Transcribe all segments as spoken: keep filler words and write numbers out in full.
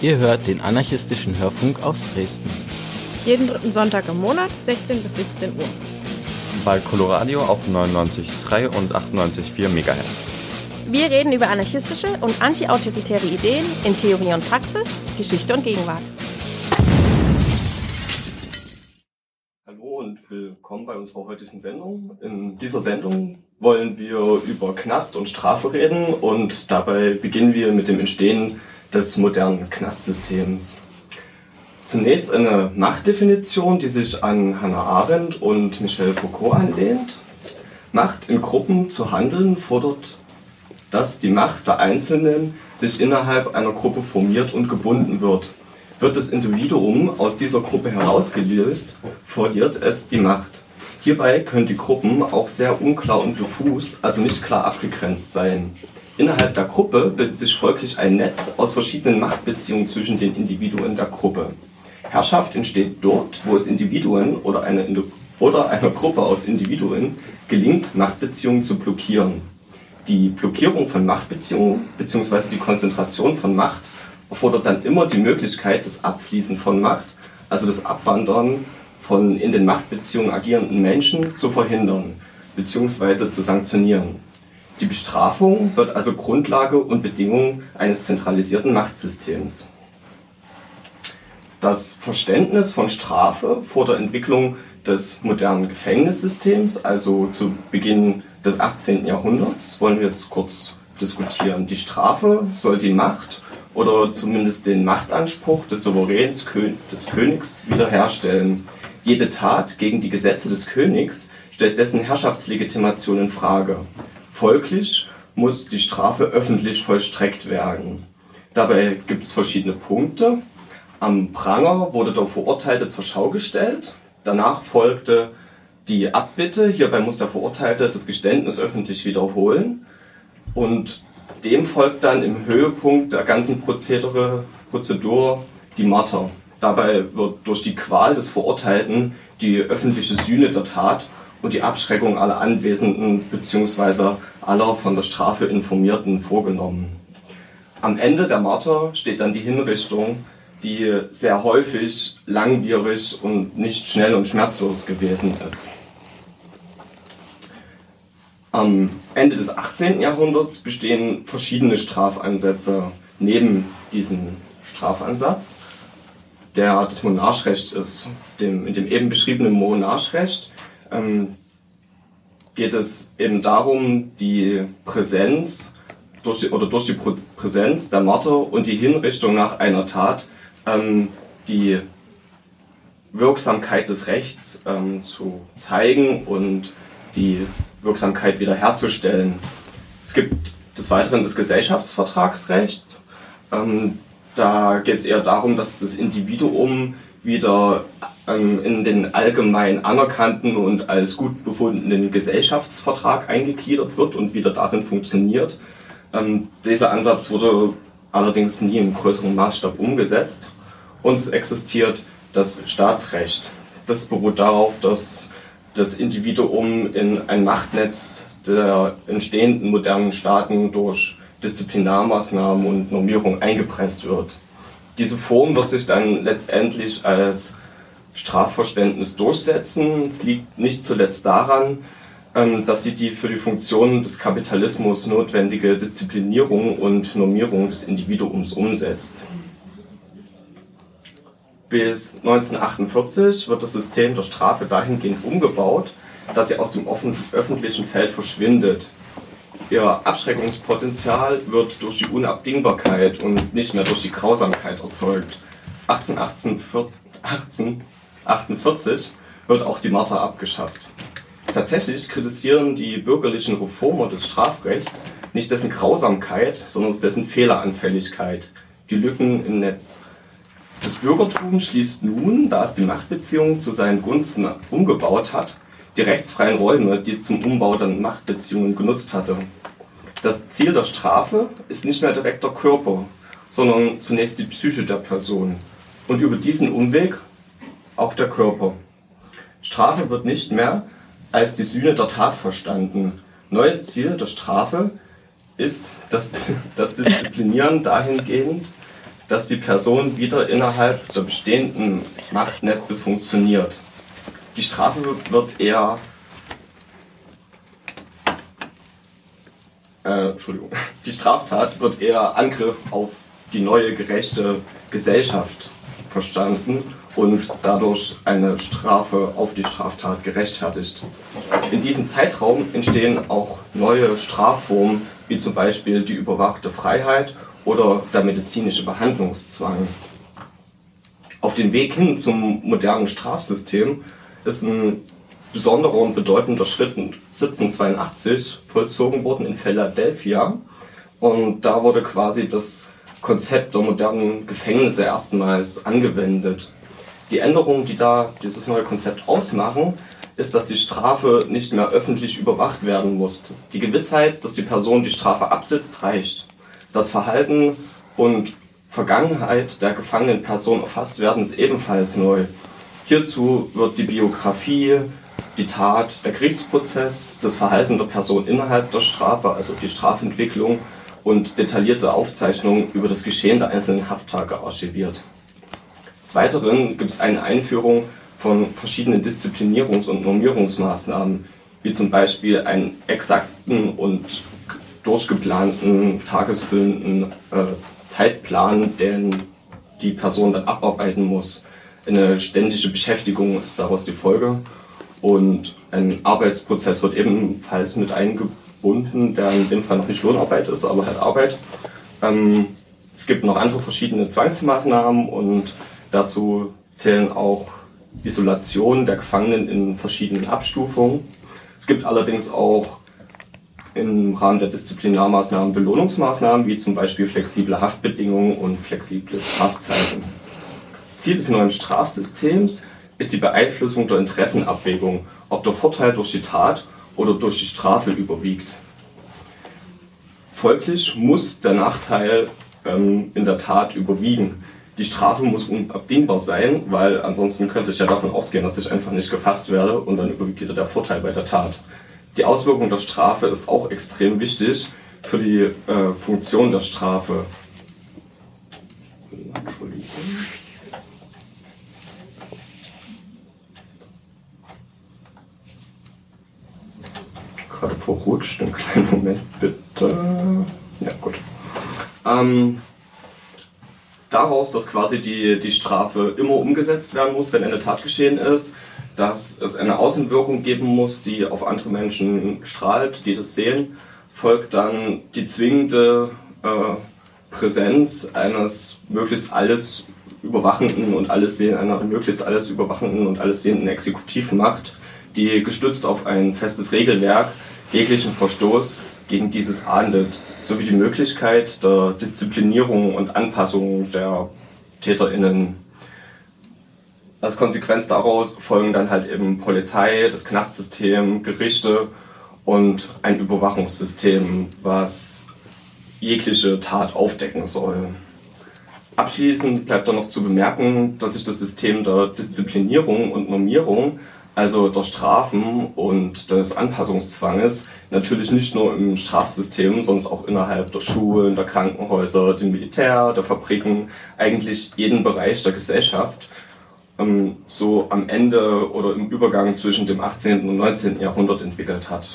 Ihr hört den anarchistischen Hörfunk aus Dresden. Jeden dritten Sonntag im Monat, sechzehn bis siebzehn Uhr. Bei Coloradio auf neunundneunzig Komma drei und achtundneunzig Komma vier Megahertz. Wir reden über anarchistische und antiautoritäre Ideen in Theorie und Praxis, Geschichte und Gegenwart. Hallo und willkommen bei unserer heutigen Sendung. In dieser Sendung wollen wir über Knast und Strafe reden und dabei beginnen wir mit dem Entstehen des modernen Knastsystems. Zunächst eine Machtdefinition, die sich an Hannah Arendt und Michel Foucault anlehnt. Macht in Gruppen zu handeln fordert, dass die Macht der Einzelnen sich innerhalb einer Gruppe formiert und gebunden wird. Wird das Individuum aus dieser Gruppe herausgelöst, verliert es die Macht. Hierbei können die Gruppen auch sehr unklar und diffus, also nicht klar abgegrenzt sein. Innerhalb der Gruppe bildet sich folglich ein Netz aus verschiedenen Machtbeziehungen zwischen den Individuen der Gruppe. Herrschaft entsteht dort, wo es Individuen oder, eine, oder einer Gruppe aus Individuen gelingt, Machtbeziehungen zu blockieren. Die Blockierung von Machtbeziehungen bzw. die Konzentration von Macht erfordert dann immer die Möglichkeit des Abfließen von Macht, also das Abwandern von in den Machtbeziehungen agierenden Menschen zu verhindern bzw. zu sanktionieren. Die Bestrafung wird also Grundlage und Bedingung eines zentralisierten Machtsystems. Das Verständnis von Strafe vor der Entwicklung des modernen Gefängnissystems, also zu Beginn des achtzehnten Jahrhunderts, wollen wir jetzt kurz diskutieren. Die Strafe soll die Macht oder zumindest den Machtanspruch des Souveräns, des Königs, wiederherstellen. Jede Tat gegen die Gesetze des Königs stellt dessen Herrschaftslegitimation in Frage. Folglich muss die Strafe öffentlich vollstreckt werden. Dabei gibt es verschiedene Punkte. Am Pranger wurde der Verurteilte zur Schau gestellt. Danach folgte die Abbitte. Hierbei muss der Verurteilte das Geständnis öffentlich wiederholen. Und dem folgt dann im Höhepunkt der ganzen Prozedere, Prozedur die Marter. Dabei wird durch die Qual des Verurteilten die öffentliche Sühne der Tat und die Abschreckung aller Anwesenden bzw. aller von der Strafe Informierten vorgenommen. Am Ende der Marter steht dann die Hinrichtung, die sehr häufig langwierig und nicht schnell und schmerzlos gewesen ist. Am Ende des achtzehnten Jahrhunderts bestehen verschiedene Strafansätze neben diesem Strafansatz, der das Monarchrecht ist. Dem, in dem eben beschriebenen Monarchrecht ähm, geht es eben darum, die Präsenz durch die, oder durch die Präsenz der Marter und die Hinrichtung nach einer Tat ähm, die Wirksamkeit des Rechts ähm, zu zeigen und die Wirksamkeit wiederherzustellen. Es gibt des Weiteren das Gesellschaftsvertragsrecht. Ähm, da geht es eher darum, dass das Individuum wieder ähm, in den allgemein anerkannten und als gut befundenen Gesellschaftsvertrag eingegliedert wird und wieder darin funktioniert. Ähm, dieser Ansatz wurde allerdings nie im größeren Maßstab umgesetzt. Und es existiert das Staatsrecht. Das beruht darauf, dass das Individuum in ein Machtnetz der entstehenden modernen Staaten durch Disziplinarmaßnahmen und Normierung eingepresst wird. Diese Form wird sich dann letztendlich als Strafverständnis durchsetzen. Es liegt nicht zuletzt daran, dass sie die für die Funktionen des Kapitalismus notwendige Disziplinierung und Normierung des Individuums umsetzt. Bis neunzehnhundertachtundvierzig wird das System der Strafe dahingehend umgebaut, dass sie aus dem öffentlichen Feld verschwindet. Ihr Abschreckungspotenzial wird durch die Unabdingbarkeit und nicht mehr durch die Grausamkeit erzeugt. achtzehnhundertachtundvierzig wird auch die Marter abgeschafft. Tatsächlich kritisieren die bürgerlichen Reformer des Strafrechts nicht dessen Grausamkeit, sondern dessen Fehleranfälligkeit, die Lücken im Netz. Das Bürgertum schließt nun, da es die Machtbeziehungen zu seinen Gunsten umgebaut hat, die rechtsfreien Räume, die es zum Umbau der Machtbeziehungen genutzt hatte. Das Ziel der Strafe ist nicht mehr direkt der Körper, sondern zunächst die Psyche der Person und über diesen Umweg auch der Körper. Strafe wird nicht mehr als die Sühne der Tat verstanden. Neues Ziel der Strafe ist das, das Disziplinieren dahingehend, dass die Person wieder innerhalb der bestehenden Machtnetze funktioniert. Die Strafe wird eher äh, Entschuldigung, die Straftat wird eher Angriff auf die neue gerechte Gesellschaft verstanden und dadurch eine Strafe auf die Straftat gerechtfertigt. In diesem Zeitraum entstehen auch neue Strafformen, wie zum Beispiel die überwachte Freiheit oder der medizinische Behandlungszwang. Auf dem Weg hin zum modernen Strafsystem ist ein besonderer und bedeutender Schritt siebzehnhundertzweiundachtzig vollzogen worden in Philadelphia. Und da wurde quasi das Konzept der modernen Gefängnisse erstmals angewendet. Die Änderungen, die da dieses neue Konzept ausmachen, ist, dass die Strafe nicht mehr öffentlich überwacht werden muss. Die Gewissheit, dass die Person die Strafe absitzt, reicht. Das Verhalten und Vergangenheit der gefangenen Person erfasst werden, ist ebenfalls neu. Hierzu wird die Biografie, die Tat, der Gerichtsprozess, das Verhalten der Person innerhalb der Strafe, also die Strafentwicklung und detaillierte Aufzeichnungen über das Geschehen der einzelnen Hafttage archiviert. Des Weiteren gibt es eine Einführung von verschiedenen Disziplinierungs- und Normierungsmaßnahmen, wie zum Beispiel einen exakten und durchgeplanten, tagesfüllenden äh, Zeitplan, den die Person dann abarbeiten muss. Eine ständige Beschäftigung ist daraus die Folge und ein Arbeitsprozess wird ebenfalls mit eingebunden, der in dem Fall noch nicht Lohnarbeit ist, aber halt Arbeit. Ähm, es gibt noch andere verschiedene Zwangsmaßnahmen und dazu zählen auch Isolation der Gefangenen in verschiedenen Abstufungen. Es gibt allerdings auch im Rahmen der Disziplinarmaßnahmen Belohnungsmaßnahmen, wie zum Beispiel flexible Haftbedingungen und flexible Strafzeiten. Ziel des neuen Strafsystems ist die Beeinflussung der Interessenabwägung, ob der Vorteil durch die Tat oder durch die Strafe überwiegt. Folglich muss der Nachteil ähm, in der Tat überwiegen. Die Strafe muss unabdingbar sein, weil ansonsten könnte ich ja davon ausgehen, dass ich einfach nicht gefasst werde und dann überwiegt wieder der Vorteil bei der Tat. Die Auswirkung der Strafe ist auch extrem wichtig für die äh, Funktion der Strafe. Entschuldigung. Gerade verrutscht, einen kleinen Moment bitte. Ja, gut. Ähm, daraus, dass quasi die, die Strafe immer umgesetzt werden muss, wenn eine Tat geschehen ist, dass es eine Außenwirkung geben muss, die auf andere Menschen strahlt, die das sehen, folgt dann die zwingende äh, Präsenz eines möglichst alles überwachenden und alles sehen, einer möglichst alles überwachenden und alles sehenden Exekutivmacht, die gestützt auf ein festes Regelwerk jeglichen Verstoß gegen dieses ahndet, sowie die Möglichkeit der Disziplinierung und Anpassung der TäterInnen. Als Konsequenz daraus folgen dann halt eben Polizei, das Knastsystem, Gerichte und ein Überwachungssystem, was jegliche Tat aufdecken soll. Abschließend bleibt dann noch zu bemerken, dass sich das System der Disziplinierung und Normierung, also der Strafen und des Anpassungszwanges, natürlich nicht nur im Strafsystem, sondern auch innerhalb der Schulen, der Krankenhäuser, dem Militär, der Fabriken, eigentlich jeden Bereich der Gesellschaft, so am Ende oder im Übergang zwischen dem achtzehnten und neunzehnten Jahrhundert entwickelt hat.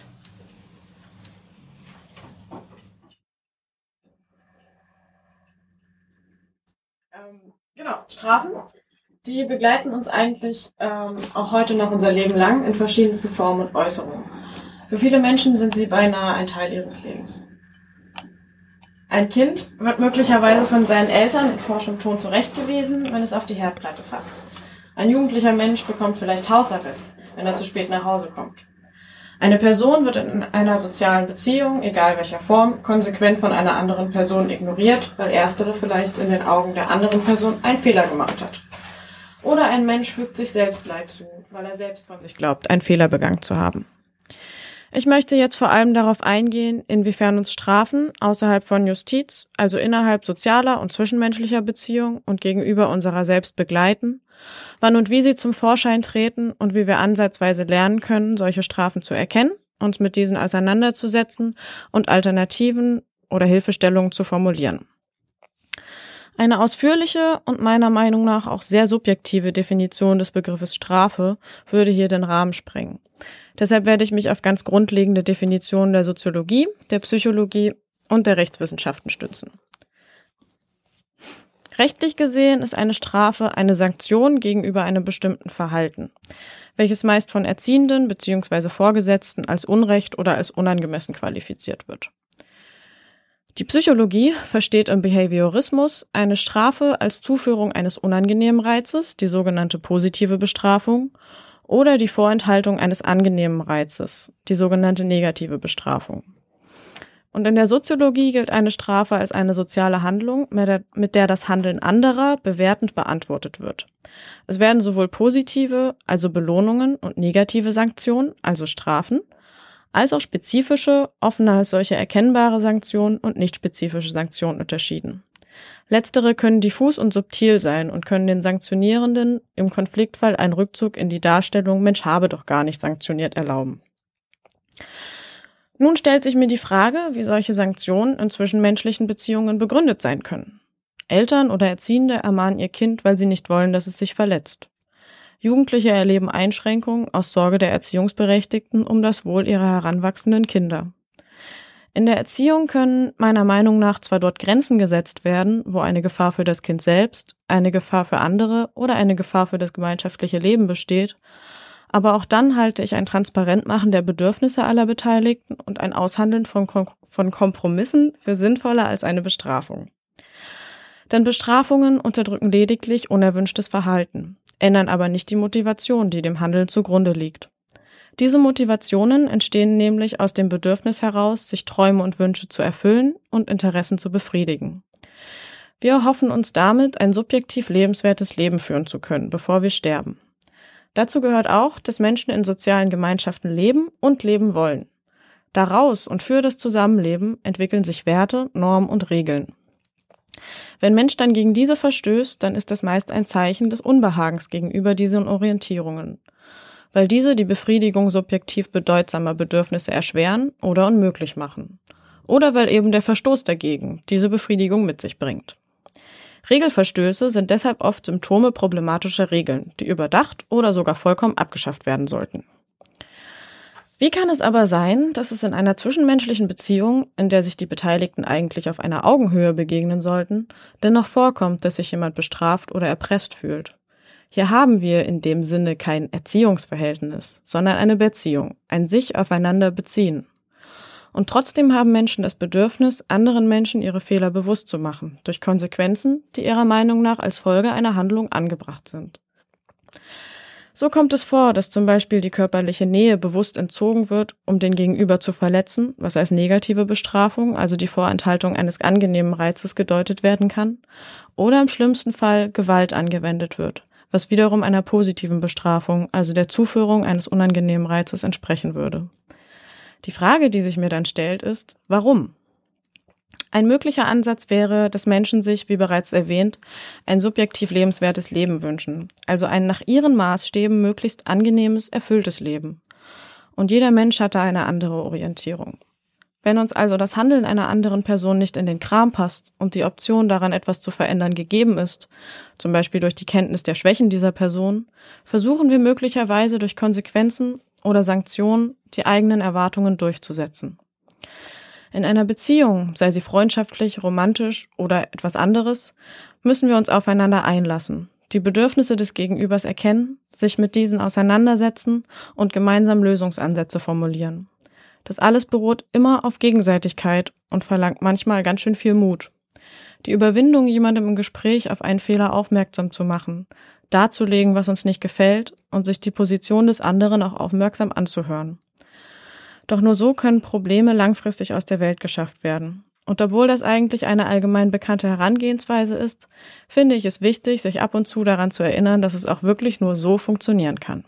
Ähm, genau, Strafen, die begleiten uns eigentlich ähm, auch heute noch unser Leben lang in verschiedensten Formen und Äußerungen. Für viele Menschen sind sie beinahe ein Teil ihres Lebens. Ein Kind wird möglicherweise von seinen Eltern in forschem Ton zurechtgewiesen, wenn es auf die Herdplatte fasst. Ein jugendlicher Mensch bekommt vielleicht Hausarrest, wenn er zu spät nach Hause kommt. Eine Person wird in einer sozialen Beziehung, egal welcher Form, konsequent von einer anderen Person ignoriert, weil erstere vielleicht in den Augen der anderen Person einen Fehler gemacht hat. Oder ein Mensch fügt sich selbst Leid zu, weil er selbst von sich glaubt, einen Fehler begangen zu haben. Ich möchte jetzt vor allem darauf eingehen, inwiefern uns Strafen außerhalb von Justiz, also innerhalb sozialer und zwischenmenschlicher Beziehungen und gegenüber unserer selbst begleiten, wann und wie sie zum Vorschein treten und wie wir ansatzweise lernen können, solche Strafen zu erkennen, uns mit diesen auseinanderzusetzen und Alternativen oder Hilfestellungen zu formulieren. Eine ausführliche und meiner Meinung nach auch sehr subjektive Definition des Begriffes Strafe würde hier den Rahmen sprengen. Deshalb werde ich mich auf ganz grundlegende Definitionen der Soziologie, der Psychologie und der Rechtswissenschaften stützen. Rechtlich gesehen ist eine Strafe eine Sanktion gegenüber einem bestimmten Verhalten, welches meist von Erziehenden bzw. Vorgesetzten als Unrecht oder als unangemessen qualifiziert wird. Die Psychologie versteht im Behaviorismus eine Strafe als Zuführung eines unangenehmen Reizes, die sogenannte positive Bestrafung, oder die Vorenthaltung eines angenehmen Reizes, die sogenannte negative Bestrafung. Und in der Soziologie gilt eine Strafe als eine soziale Handlung, mit der das Handeln anderer bewertend beantwortet wird. Es werden sowohl positive, also Belohnungen, und negative Sanktionen, also Strafen, als auch spezifische, offene als solche erkennbare Sanktionen und nicht spezifische Sanktionen unterschieden. Letztere können diffus und subtil sein und können den Sanktionierenden im Konfliktfall einen Rückzug in die Darstellung „Mensch habe doch gar nicht sanktioniert" erlauben. Nun stellt sich mir die Frage, wie solche Sanktionen in zwischenmenschlichen Beziehungen begründet sein können. Eltern oder Erziehende ermahnen ihr Kind, weil sie nicht wollen, dass es sich verletzt. Jugendliche erleben Einschränkungen aus Sorge der Erziehungsberechtigten um das Wohl ihrer heranwachsenden Kinder. In der Erziehung können meiner Meinung nach zwar dort Grenzen gesetzt werden, wo eine Gefahr für das Kind selbst, eine Gefahr für andere oder eine Gefahr für das gemeinschaftliche Leben besteht, aber auch dann halte ich ein Transparentmachen der Bedürfnisse aller Beteiligten und ein Aushandeln von, Kom- von Kompromissen für sinnvoller als eine Bestrafung. Denn Bestrafungen unterdrücken lediglich unerwünschtes Verhalten, ändern aber nicht die Motivation, die dem Handeln zugrunde liegt. Diese Motivationen entstehen nämlich aus dem Bedürfnis heraus, sich Träume und Wünsche zu erfüllen und Interessen zu befriedigen. Wir erhoffen uns damit, ein subjektiv lebenswertes Leben führen zu können, bevor wir sterben. Dazu gehört auch, dass Menschen in sozialen Gemeinschaften leben und leben wollen. Daraus und für das Zusammenleben entwickeln sich Werte, Normen und Regeln. Wenn Mensch dann gegen diese verstößt, dann ist das meist ein Zeichen des Unbehagens gegenüber diesen Orientierungen, weil diese die Befriedigung subjektiv bedeutsamer Bedürfnisse erschweren oder unmöglich machen. Oder weil eben der Verstoß dagegen diese Befriedigung mit sich bringt. Regelverstöße sind deshalb oft Symptome problematischer Regeln, die überdacht oder sogar vollkommen abgeschafft werden sollten. Wie kann es aber sein, dass es in einer zwischenmenschlichen Beziehung, in der sich die Beteiligten eigentlich auf einer Augenhöhe begegnen sollten, dennoch vorkommt, dass sich jemand bestraft oder erpresst fühlt? Hier haben wir in dem Sinne kein Erziehungsverhältnis, sondern eine Beziehung, ein sich aufeinander beziehen. Und trotzdem haben Menschen das Bedürfnis, anderen Menschen ihre Fehler bewusst zu machen, durch Konsequenzen, die ihrer Meinung nach als Folge einer Handlung angebracht sind. So kommt es vor, dass zum Beispiel die körperliche Nähe bewusst entzogen wird, um den Gegenüber zu verletzen, was als negative Bestrafung, also die Vorenthaltung eines angenehmen Reizes, gedeutet werden kann, oder im schlimmsten Fall Gewalt angewendet wird, was wiederum einer positiven Bestrafung, also der Zuführung eines unangenehmen Reizes, entsprechen würde. Die Frage, die sich mir dann stellt, ist, warum? Ein möglicher Ansatz wäre, dass Menschen sich, wie bereits erwähnt, ein subjektiv lebenswertes Leben wünschen, also ein nach ihren Maßstäben möglichst angenehmes, erfülltes Leben. Und jeder Mensch hat da eine andere Orientierung. Wenn uns also das Handeln einer anderen Person nicht in den Kram passt und die Option daran, etwas zu verändern, gegeben ist, zum Beispiel durch die Kenntnis der Schwächen dieser Person, versuchen wir möglicherweise durch Konsequenzen oder Sanktionen die eigenen Erwartungen durchzusetzen. In einer Beziehung, sei sie freundschaftlich, romantisch oder etwas anderes, müssen wir uns aufeinander einlassen, die Bedürfnisse des Gegenübers erkennen, sich mit diesen auseinandersetzen und gemeinsam Lösungsansätze formulieren. Das alles beruht immer auf Gegenseitigkeit und verlangt manchmal ganz schön viel Mut. Die Überwindung, jemandem im Gespräch auf einen Fehler aufmerksam zu machen, darzulegen, was uns nicht gefällt und sich die Position des anderen auch aufmerksam anzuhören. Doch nur so können Probleme langfristig aus der Welt geschafft werden. Und obwohl das eigentlich eine allgemein bekannte Herangehensweise ist, finde ich es wichtig, sich ab und zu daran zu erinnern, dass es auch wirklich nur so funktionieren kann.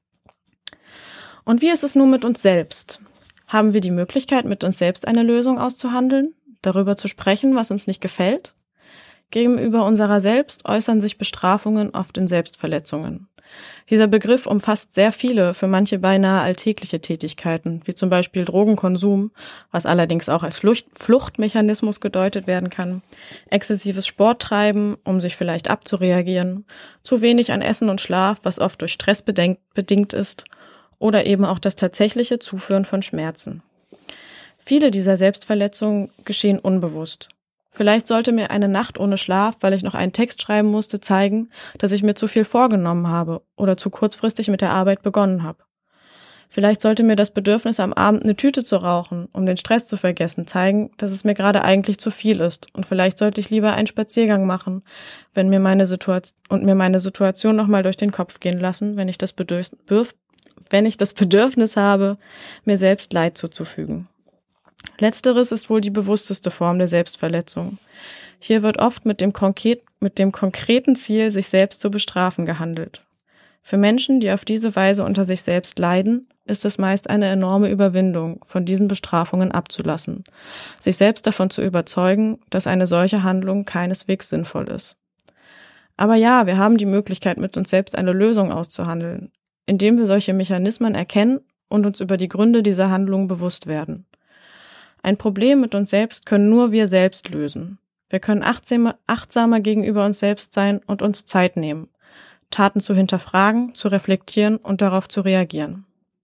Und wie ist es nun mit uns selbst? Haben wir die Möglichkeit, mit uns selbst eine Lösung auszuhandeln, darüber zu sprechen, was uns nicht gefällt? Gegenüber unserer selbst äußern sich Bestrafungen oft in Selbstverletzungen. Dieser Begriff umfasst sehr viele, für manche beinahe alltägliche Tätigkeiten, wie zum Beispiel Drogenkonsum, was allerdings auch als Flucht, Fluchtmechanismus gedeutet werden kann, exzessives Sporttreiben, um sich vielleicht abzureagieren, zu wenig an Essen und Schlaf, was oft durch Stress bedingt, bedingt ist, oder eben auch das tatsächliche Zuführen von Schmerzen. Viele dieser Selbstverletzungen geschehen unbewusst. Vielleicht sollte mir eine Nacht ohne Schlaf, weil ich noch einen Text schreiben musste, zeigen, dass ich mir zu viel vorgenommen habe oder zu kurzfristig mit der Arbeit begonnen habe. Vielleicht sollte mir das Bedürfnis, am Abend eine Tüte zu rauchen, um den Stress zu vergessen, zeigen, dass es mir gerade eigentlich zu viel ist, und vielleicht sollte ich lieber einen Spaziergang machen, wenn mir meine Situation und mir meine Situation nochmal durch den Kopf gehen lassen, wenn ich das Bedürfnis, wenn ich das Bedürfnis habe, mir selbst Leid zuzufügen. Letzteres ist wohl die bewussteste Form der Selbstverletzung. Hier wird oft mit dem, konkret, mit dem konkreten Ziel, sich selbst zu bestrafen, gehandelt. Für Menschen, die auf diese Weise unter sich selbst leiden, ist es meist eine enorme Überwindung, von diesen Bestrafungen abzulassen, sich selbst davon zu überzeugen, dass eine solche Handlung keineswegs sinnvoll ist. Aber ja, wir haben die Möglichkeit, mit uns selbst eine Lösung auszuhandeln, indem wir solche Mechanismen erkennen und uns über die Gründe dieser Handlung bewusst werden. Ein Problem mit uns selbst können nur wir selbst lösen. Wir können achtsamer, achtsamer gegenüber uns selbst sein und uns Zeit nehmen, Taten zu hinterfragen, zu reflektieren und darauf zu reagieren.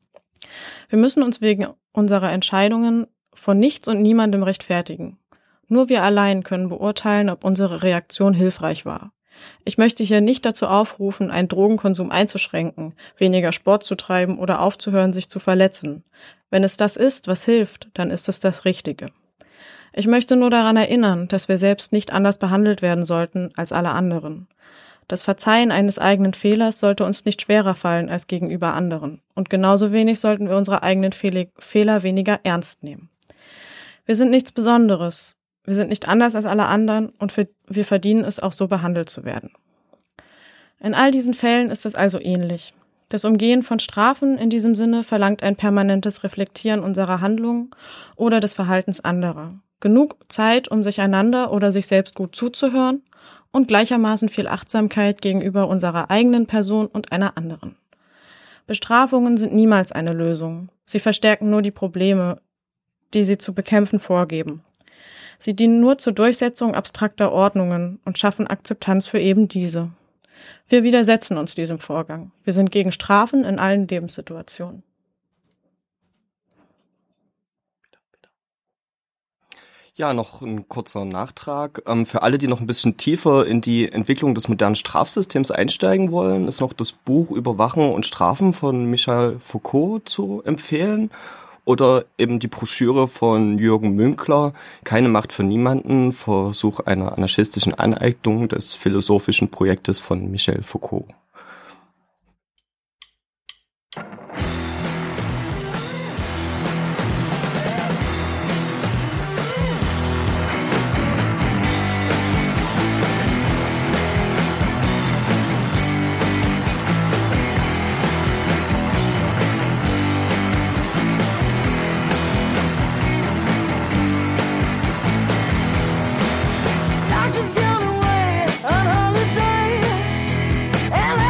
Wir müssen uns wegen unserer Entscheidungen von nichts und niemandem rechtfertigen. Nur wir allein können beurteilen, ob unsere Reaktion hilfreich war. Ich möchte hier nicht dazu aufrufen, einen Drogenkonsum einzuschränken, weniger Sport zu treiben oder aufzuhören, sich zu verletzen. Wenn es das ist, was hilft, dann ist es das Richtige. Ich möchte nur daran erinnern, dass wir selbst nicht anders behandelt werden sollten als alle anderen. Das Verzeihen eines eigenen Fehlers sollte uns nicht schwerer fallen als gegenüber anderen. Und genauso wenig sollten wir unsere eigenen Fehl- Fehler weniger ernst nehmen. Wir sind nichts Besonderes. Wir sind nicht anders als alle anderen und wir verdienen es, auch so behandelt zu werden. In all diesen Fällen ist es also ähnlich. Das Umgehen von Strafen in diesem Sinne verlangt ein permanentes Reflektieren unserer Handlungen oder des Verhaltens anderer. Genug Zeit, um sich einander oder sich selbst gut zuzuhören und gleichermaßen viel Achtsamkeit gegenüber unserer eigenen Person und einer anderen. Bestrafungen sind niemals eine Lösung. Sie verstärken nur die Probleme, die sie zu bekämpfen vorgeben. Sie dienen nur zur Durchsetzung abstrakter Ordnungen und schaffen Akzeptanz für eben diese. Wir widersetzen uns diesem Vorgang. Wir sind gegen Strafen in allen Lebenssituationen. Ja, noch ein kurzer Nachtrag. Für alle, die noch ein bisschen tiefer in die Entwicklung des modernen Strafsystems einsteigen wollen, ist noch das Buch Überwachen und Strafen von Michel Foucault zu empfehlen. Oder eben die Broschüre von Jürgen Münkler, Keine Macht für niemanden, Versuch einer anarchistischen Aneignung des philosophischen Projektes von Michel Foucault. Doctor's gone away on holiday, and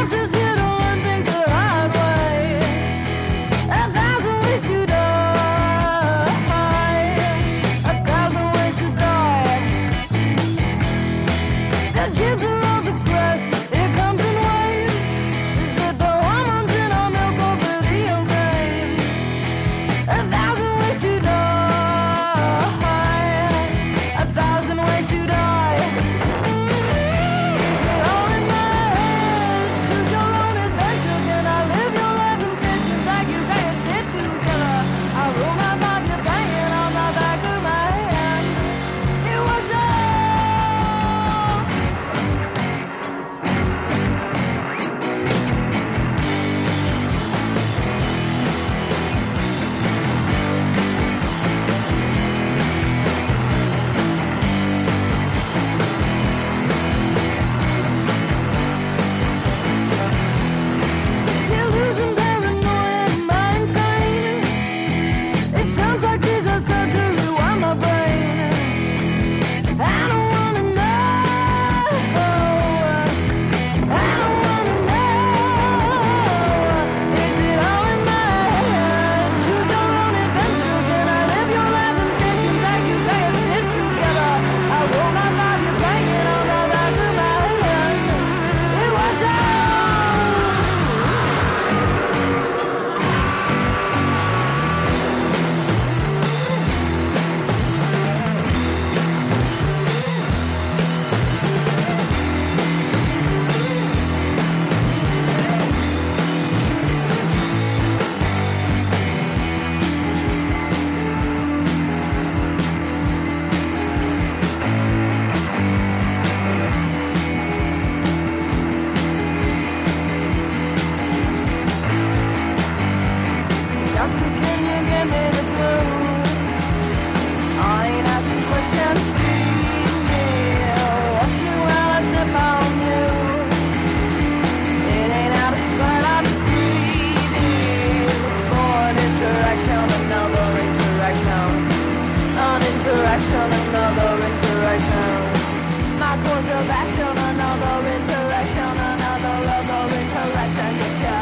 direction, another interaction. My course of action, another interaction, another other interaction. Yes, yeah.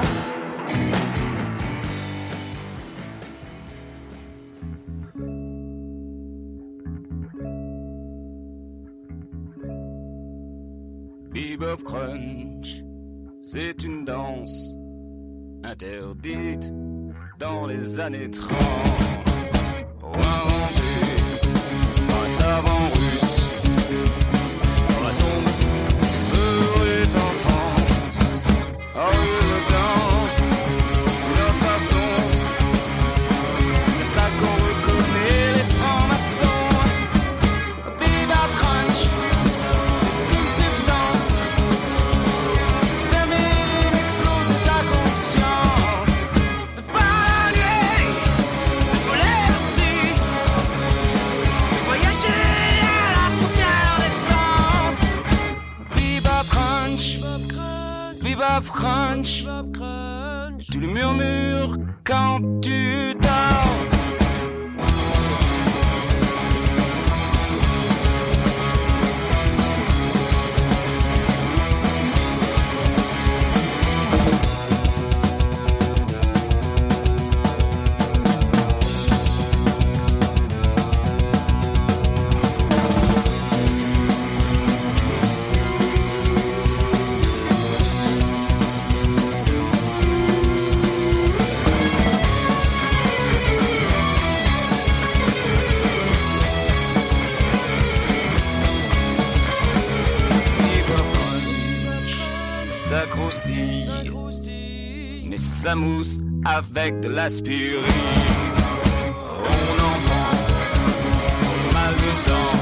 Bebop Crunch, c'est une danse interdite dans les années trente. Inventé par un savant russe, retombe sur les enfance. Oh, une danse, une autre façon, c'est de ça qu'on reconnaît les francs-maçons. Bebop Crunch, c'est une substance qui permet d'exploser ta conscience, de faire la nuit, de voler aussi, de voyager à la frontière des sens. Bebop Crunch, Bebop Crunch, tu le murmures quand tu dors. Ça croustille, mais ça mousse avec de l'aspirine. On en prend mal dedans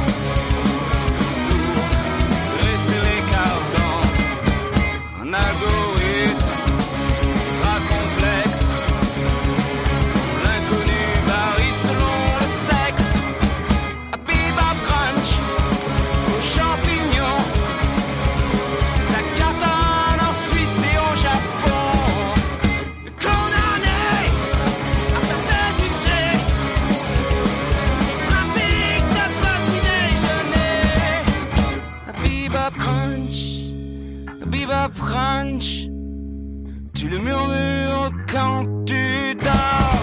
pour dresser les cardans. Un algorithme ultra complexe, l'inconnu varie selon le sexe. À Bebop Crunch, aux champignons, ça cartonne en Suisse et au Japon. Condamné à perpétuité, trafic de petit déjeuner. À Bebop Crunch, à Bebop Crunch, tu le murmures quand tu dors.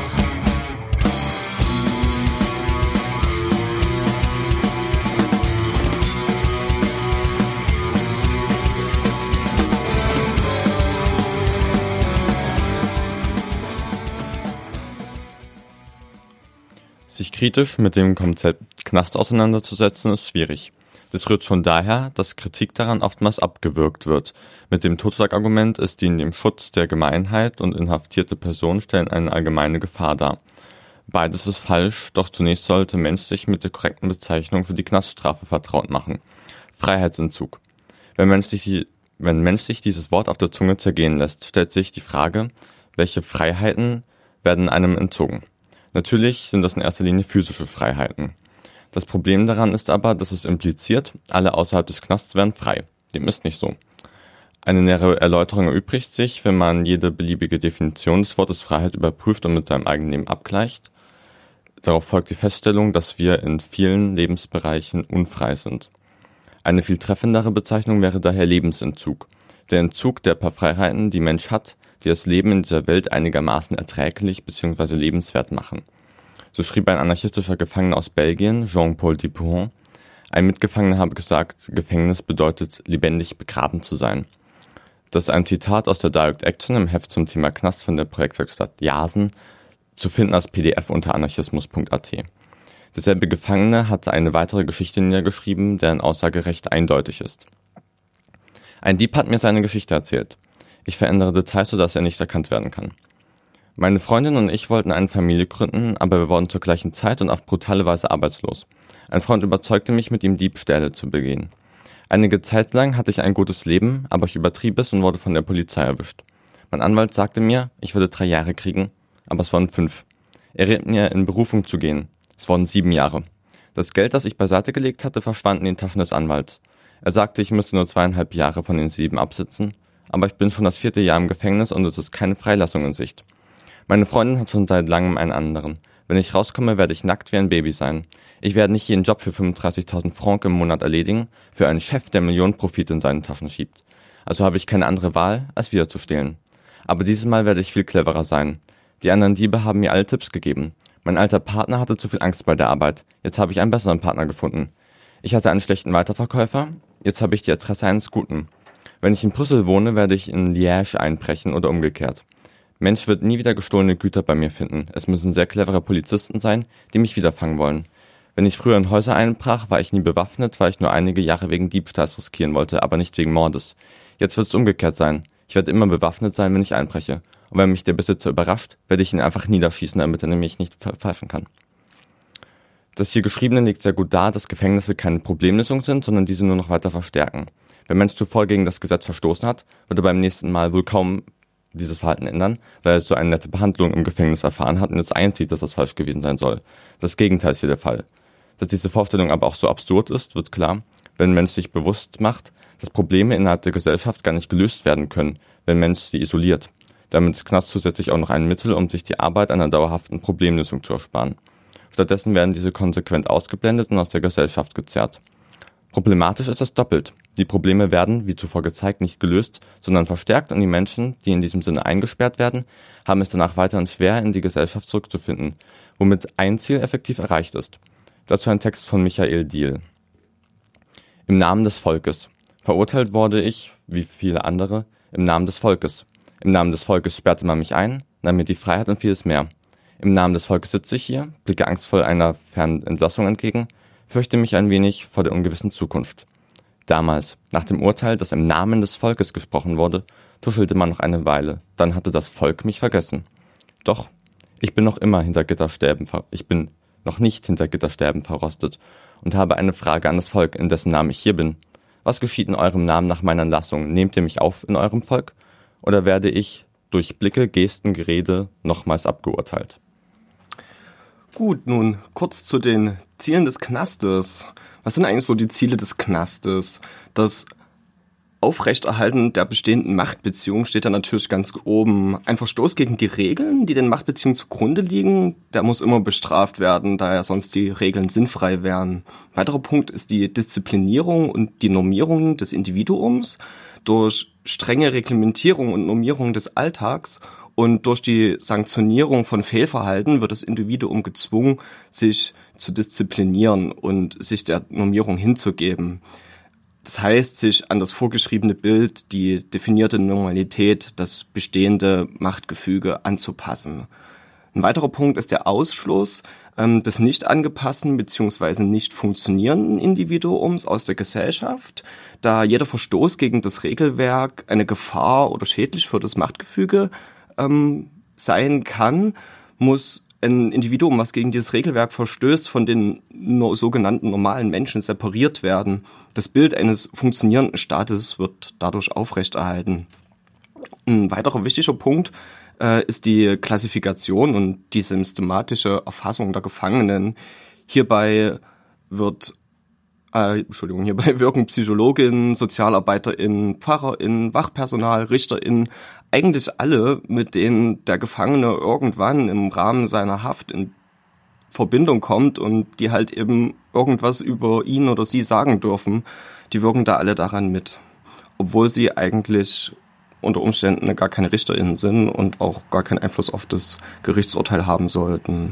Sich kritisch mit dem Konzept Knast auseinanderzusetzen, ist schwierig. Das rührt schon daher, dass Kritik daran oftmals abgewürgt wird. Mit dem Totschlagargument, es dient dem Schutz der Gemeinheit und inhaftierte Personen stellen eine allgemeine Gefahr dar. Beides ist falsch, doch zunächst sollte Mensch sich mit der korrekten Bezeichnung für die Knaststrafe vertraut machen. Freiheitsentzug. Wenn Mensch sich, wenn Mensch sich dieses Wort auf der Zunge zergehen lässt, stellt sich die Frage, welche Freiheiten werden einem entzogen? Natürlich sind das in erster Linie physische Freiheiten. Das Problem daran ist aber, dass es impliziert, alle außerhalb des Knasts wären frei. Dem ist nicht so. Eine nähere Erläuterung erübrigt sich, wenn man jede beliebige Definition des Wortes Freiheit überprüft und mit seinem eigenen Leben abgleicht. Darauf folgt die Feststellung, dass wir in vielen Lebensbereichen unfrei sind. Eine viel treffendere Bezeichnung wäre daher Lebensentzug. Der Entzug der paar Freiheiten, die Mensch hat, die das Leben in dieser Welt einigermaßen erträglich bzw. lebenswert machen. So schrieb ein anarchistischer Gefangener aus Belgien, Jean-Paul Dupont, ein Mitgefangener habe gesagt, Gefängnis bedeutet, lebendig begraben zu sein. Das ist ein Zitat aus der Direct Action im Heft zum Thema Knast von der Projektwerkstatt Jasen, zu finden als P D F unter anarchismus punkt a t. Derselbe Gefangene hatte eine weitere Geschichte niedergeschrieben, deren Aussage recht eindeutig ist. Ein Dieb hat mir seine Geschichte erzählt. Ich verändere Details, sodass er nicht erkannt werden kann. Meine Freundin und ich wollten eine Familie gründen, aber wir wurden zur gleichen Zeit und auf brutale Weise arbeitslos. Ein Freund überzeugte mich, mit ihm Diebstähle zu begehen. Einige Zeit lang hatte ich ein gutes Leben, aber ich übertrieb es und wurde von der Polizei erwischt. Mein Anwalt sagte mir, ich würde drei Jahre kriegen, aber es waren fünf. Er riet mir, in Berufung zu gehen. Es wurden sieben Jahre. Das Geld, das ich beiseite gelegt hatte, verschwand in den Taschen des Anwalts. Er sagte, ich müsste nur zweieinhalb Jahre von den sieben absitzen, aber ich bin schon das vierte Jahr im Gefängnis und es ist keine Freilassung in Sicht. Meine Freundin hat schon seit langem einen anderen. Wenn ich rauskomme, werde ich nackt wie ein Baby sein. Ich werde nicht jeden Job für fünfunddreißigtausend Franken im Monat erledigen, für einen Chef, der Millionen Profit in seinen Taschen schiebt. Also habe ich keine andere Wahl, als wieder zu stehlen. Aber dieses Mal werde ich viel cleverer sein. Die anderen Diebe haben mir alle Tipps gegeben. Mein alter Partner hatte zu viel Angst bei der Arbeit. Jetzt habe ich einen besseren Partner gefunden. Ich hatte einen schlechten Weiterverkäufer. Jetzt habe ich die Adresse eines Guten. Wenn ich in Brüssel wohne, werde ich in Liège einbrechen oder umgekehrt. Mensch wird nie wieder gestohlene Güter bei mir finden. Es müssen sehr clevere Polizisten sein, die mich wieder fangen wollen. Wenn ich früher in Häuser einbrach, war ich nie bewaffnet, weil ich nur einige Jahre wegen Diebstahls riskieren wollte, aber nicht wegen Mordes. Jetzt wird es umgekehrt sein. Ich werde immer bewaffnet sein, wenn ich einbreche. Und wenn mich der Besitzer überrascht, werde ich ihn einfach niederschießen, damit er mich nicht verpfeifen kann. Das hier Geschriebene legt sehr gut dar, dass Gefängnisse keine Problemlösung sind, sondern diese nur noch weiter verstärken. Wenn Mensch zuvor gegen das Gesetz verstoßen hat, wird er beim nächsten Mal wohl kaum dieses Verhalten ändern, weil er so eine nette Behandlung im Gefängnis erfahren hat und jetzt einsieht, dass das falsch gewesen sein soll. Das Gegenteil ist hier der Fall. Dass diese Vorstellung aber auch so absurd ist, wird klar, wenn Mensch sich bewusst macht, dass Probleme innerhalb der Gesellschaft gar nicht gelöst werden können, wenn Mensch sie isoliert. Damit ist Knast zusätzlich auch noch ein Mittel, um sich die Arbeit einer dauerhaften Problemlösung zu ersparen. Stattdessen werden diese konsequent ausgeblendet und aus der Gesellschaft gezerrt. Problematisch ist es doppelt. Die Probleme werden, wie zuvor gezeigt, nicht gelöst, sondern verstärkt und die Menschen, die in diesem Sinne eingesperrt werden, haben es danach weiterhin schwer, in die Gesellschaft zurückzufinden, womit ein Ziel effektiv erreicht ist. Dazu ein Text von Michael Diehl. Im Namen des Volkes. Verurteilt wurde ich, wie viele andere, im Namen des Volkes. Im Namen des Volkes sperrte man mich ein, nahm mir die Freiheit und vieles mehr. Im Namen des Volkes sitze ich hier, blicke angstvoll einer fernen Entlassung entgegen, fürchte mich ein wenig vor der ungewissen Zukunft. Damals, nach dem Urteil, das im Namen des Volkes gesprochen wurde, tuschelte man noch eine Weile, dann hatte das Volk mich vergessen. Doch, ich bin noch immer hinter Gitterstäben, ver- ich bin noch nicht hinter Gitterstäben verrostet und habe eine Frage an das Volk, in dessen Namen ich hier bin. Was geschieht in eurem Namen nach meiner Entlassung? Nehmt ihr mich auf in eurem Volk? Oder werde ich durch Blicke, Gesten, Gerede nochmals abgeurteilt? Gut, nun kurz zu den Zielen des Knastes. Was sind eigentlich so die Ziele des Knastes? Das Aufrechterhalten der bestehenden Machtbeziehung steht da natürlich ganz oben. Ein Verstoß gegen die Regeln, die den Machtbeziehungen zugrunde liegen, der muss immer bestraft werden, da ja sonst die Regeln sinnfrei wären. Ein weiterer Punkt ist die Disziplinierung und die Normierung des Individuums durch strenge Reglementierung und Normierung des Alltags. Und durch die Sanktionierung von Fehlverhalten wird das Individuum gezwungen, sich zu disziplinieren und sich der Normierung hinzugeben. Das heißt, sich an das vorgeschriebene Bild, die definierte Normalität, das bestehende Machtgefüge anzupassen. Ein weiterer Punkt ist der Ausschluss ähm, des nicht angepassten bzw. nicht funktionierenden Individuums aus der Gesellschaft, da jeder Verstoß gegen das Regelwerk eine Gefahr oder schädlich für das Machtgefüge ähm, sein kann, muss ein Individuum, was gegen dieses Regelwerk verstößt, von den no- sogenannten normalen Menschen separiert werden. Das Bild eines funktionierenden Staates wird dadurch aufrechterhalten. Ein weiterer wichtiger Punkt äh, ist die Klassifikation und die systematische Erfassung der Gefangenen. Hierbei wird Äh, Entschuldigung, hierbei wirken PsychologInnen, SozialarbeiterInnen, PfarrerInnen, Wachpersonal, RichterInnen, eigentlich alle, mit denen der Gefangene irgendwann im Rahmen seiner Haft in Verbindung kommt und die halt eben irgendwas über ihn oder sie sagen dürfen, die wirken da alle daran mit. Obwohl sie eigentlich unter Umständen gar keine RichterInnen sind und auch gar keinen Einfluss auf das Gerichtsurteil haben sollten.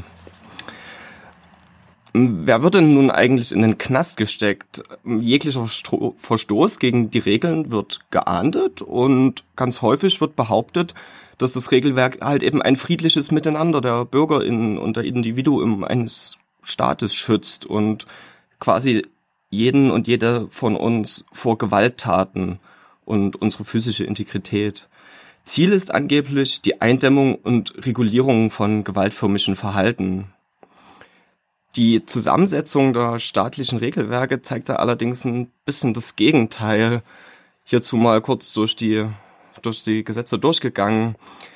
Wer wird denn nun eigentlich in den Knast gesteckt? Jeglicher Versto- Verstoß gegen die Regeln wird geahndet und ganz häufig wird behauptet, dass das Regelwerk halt eben ein friedliches Miteinander der BürgerInnen und der Individuen eines Staates schützt und quasi jeden und jede von uns vor Gewalttaten und unsere physische Integrität. Ziel ist angeblich die Eindämmung und Regulierung von gewaltförmigem Verhalten. Die Zusammensetzung der staatlichen Regelwerke zeigt da allerdings ein bisschen das Gegenteil. Hierzu mal kurz durch die, durch die Gesetze durchgegangen.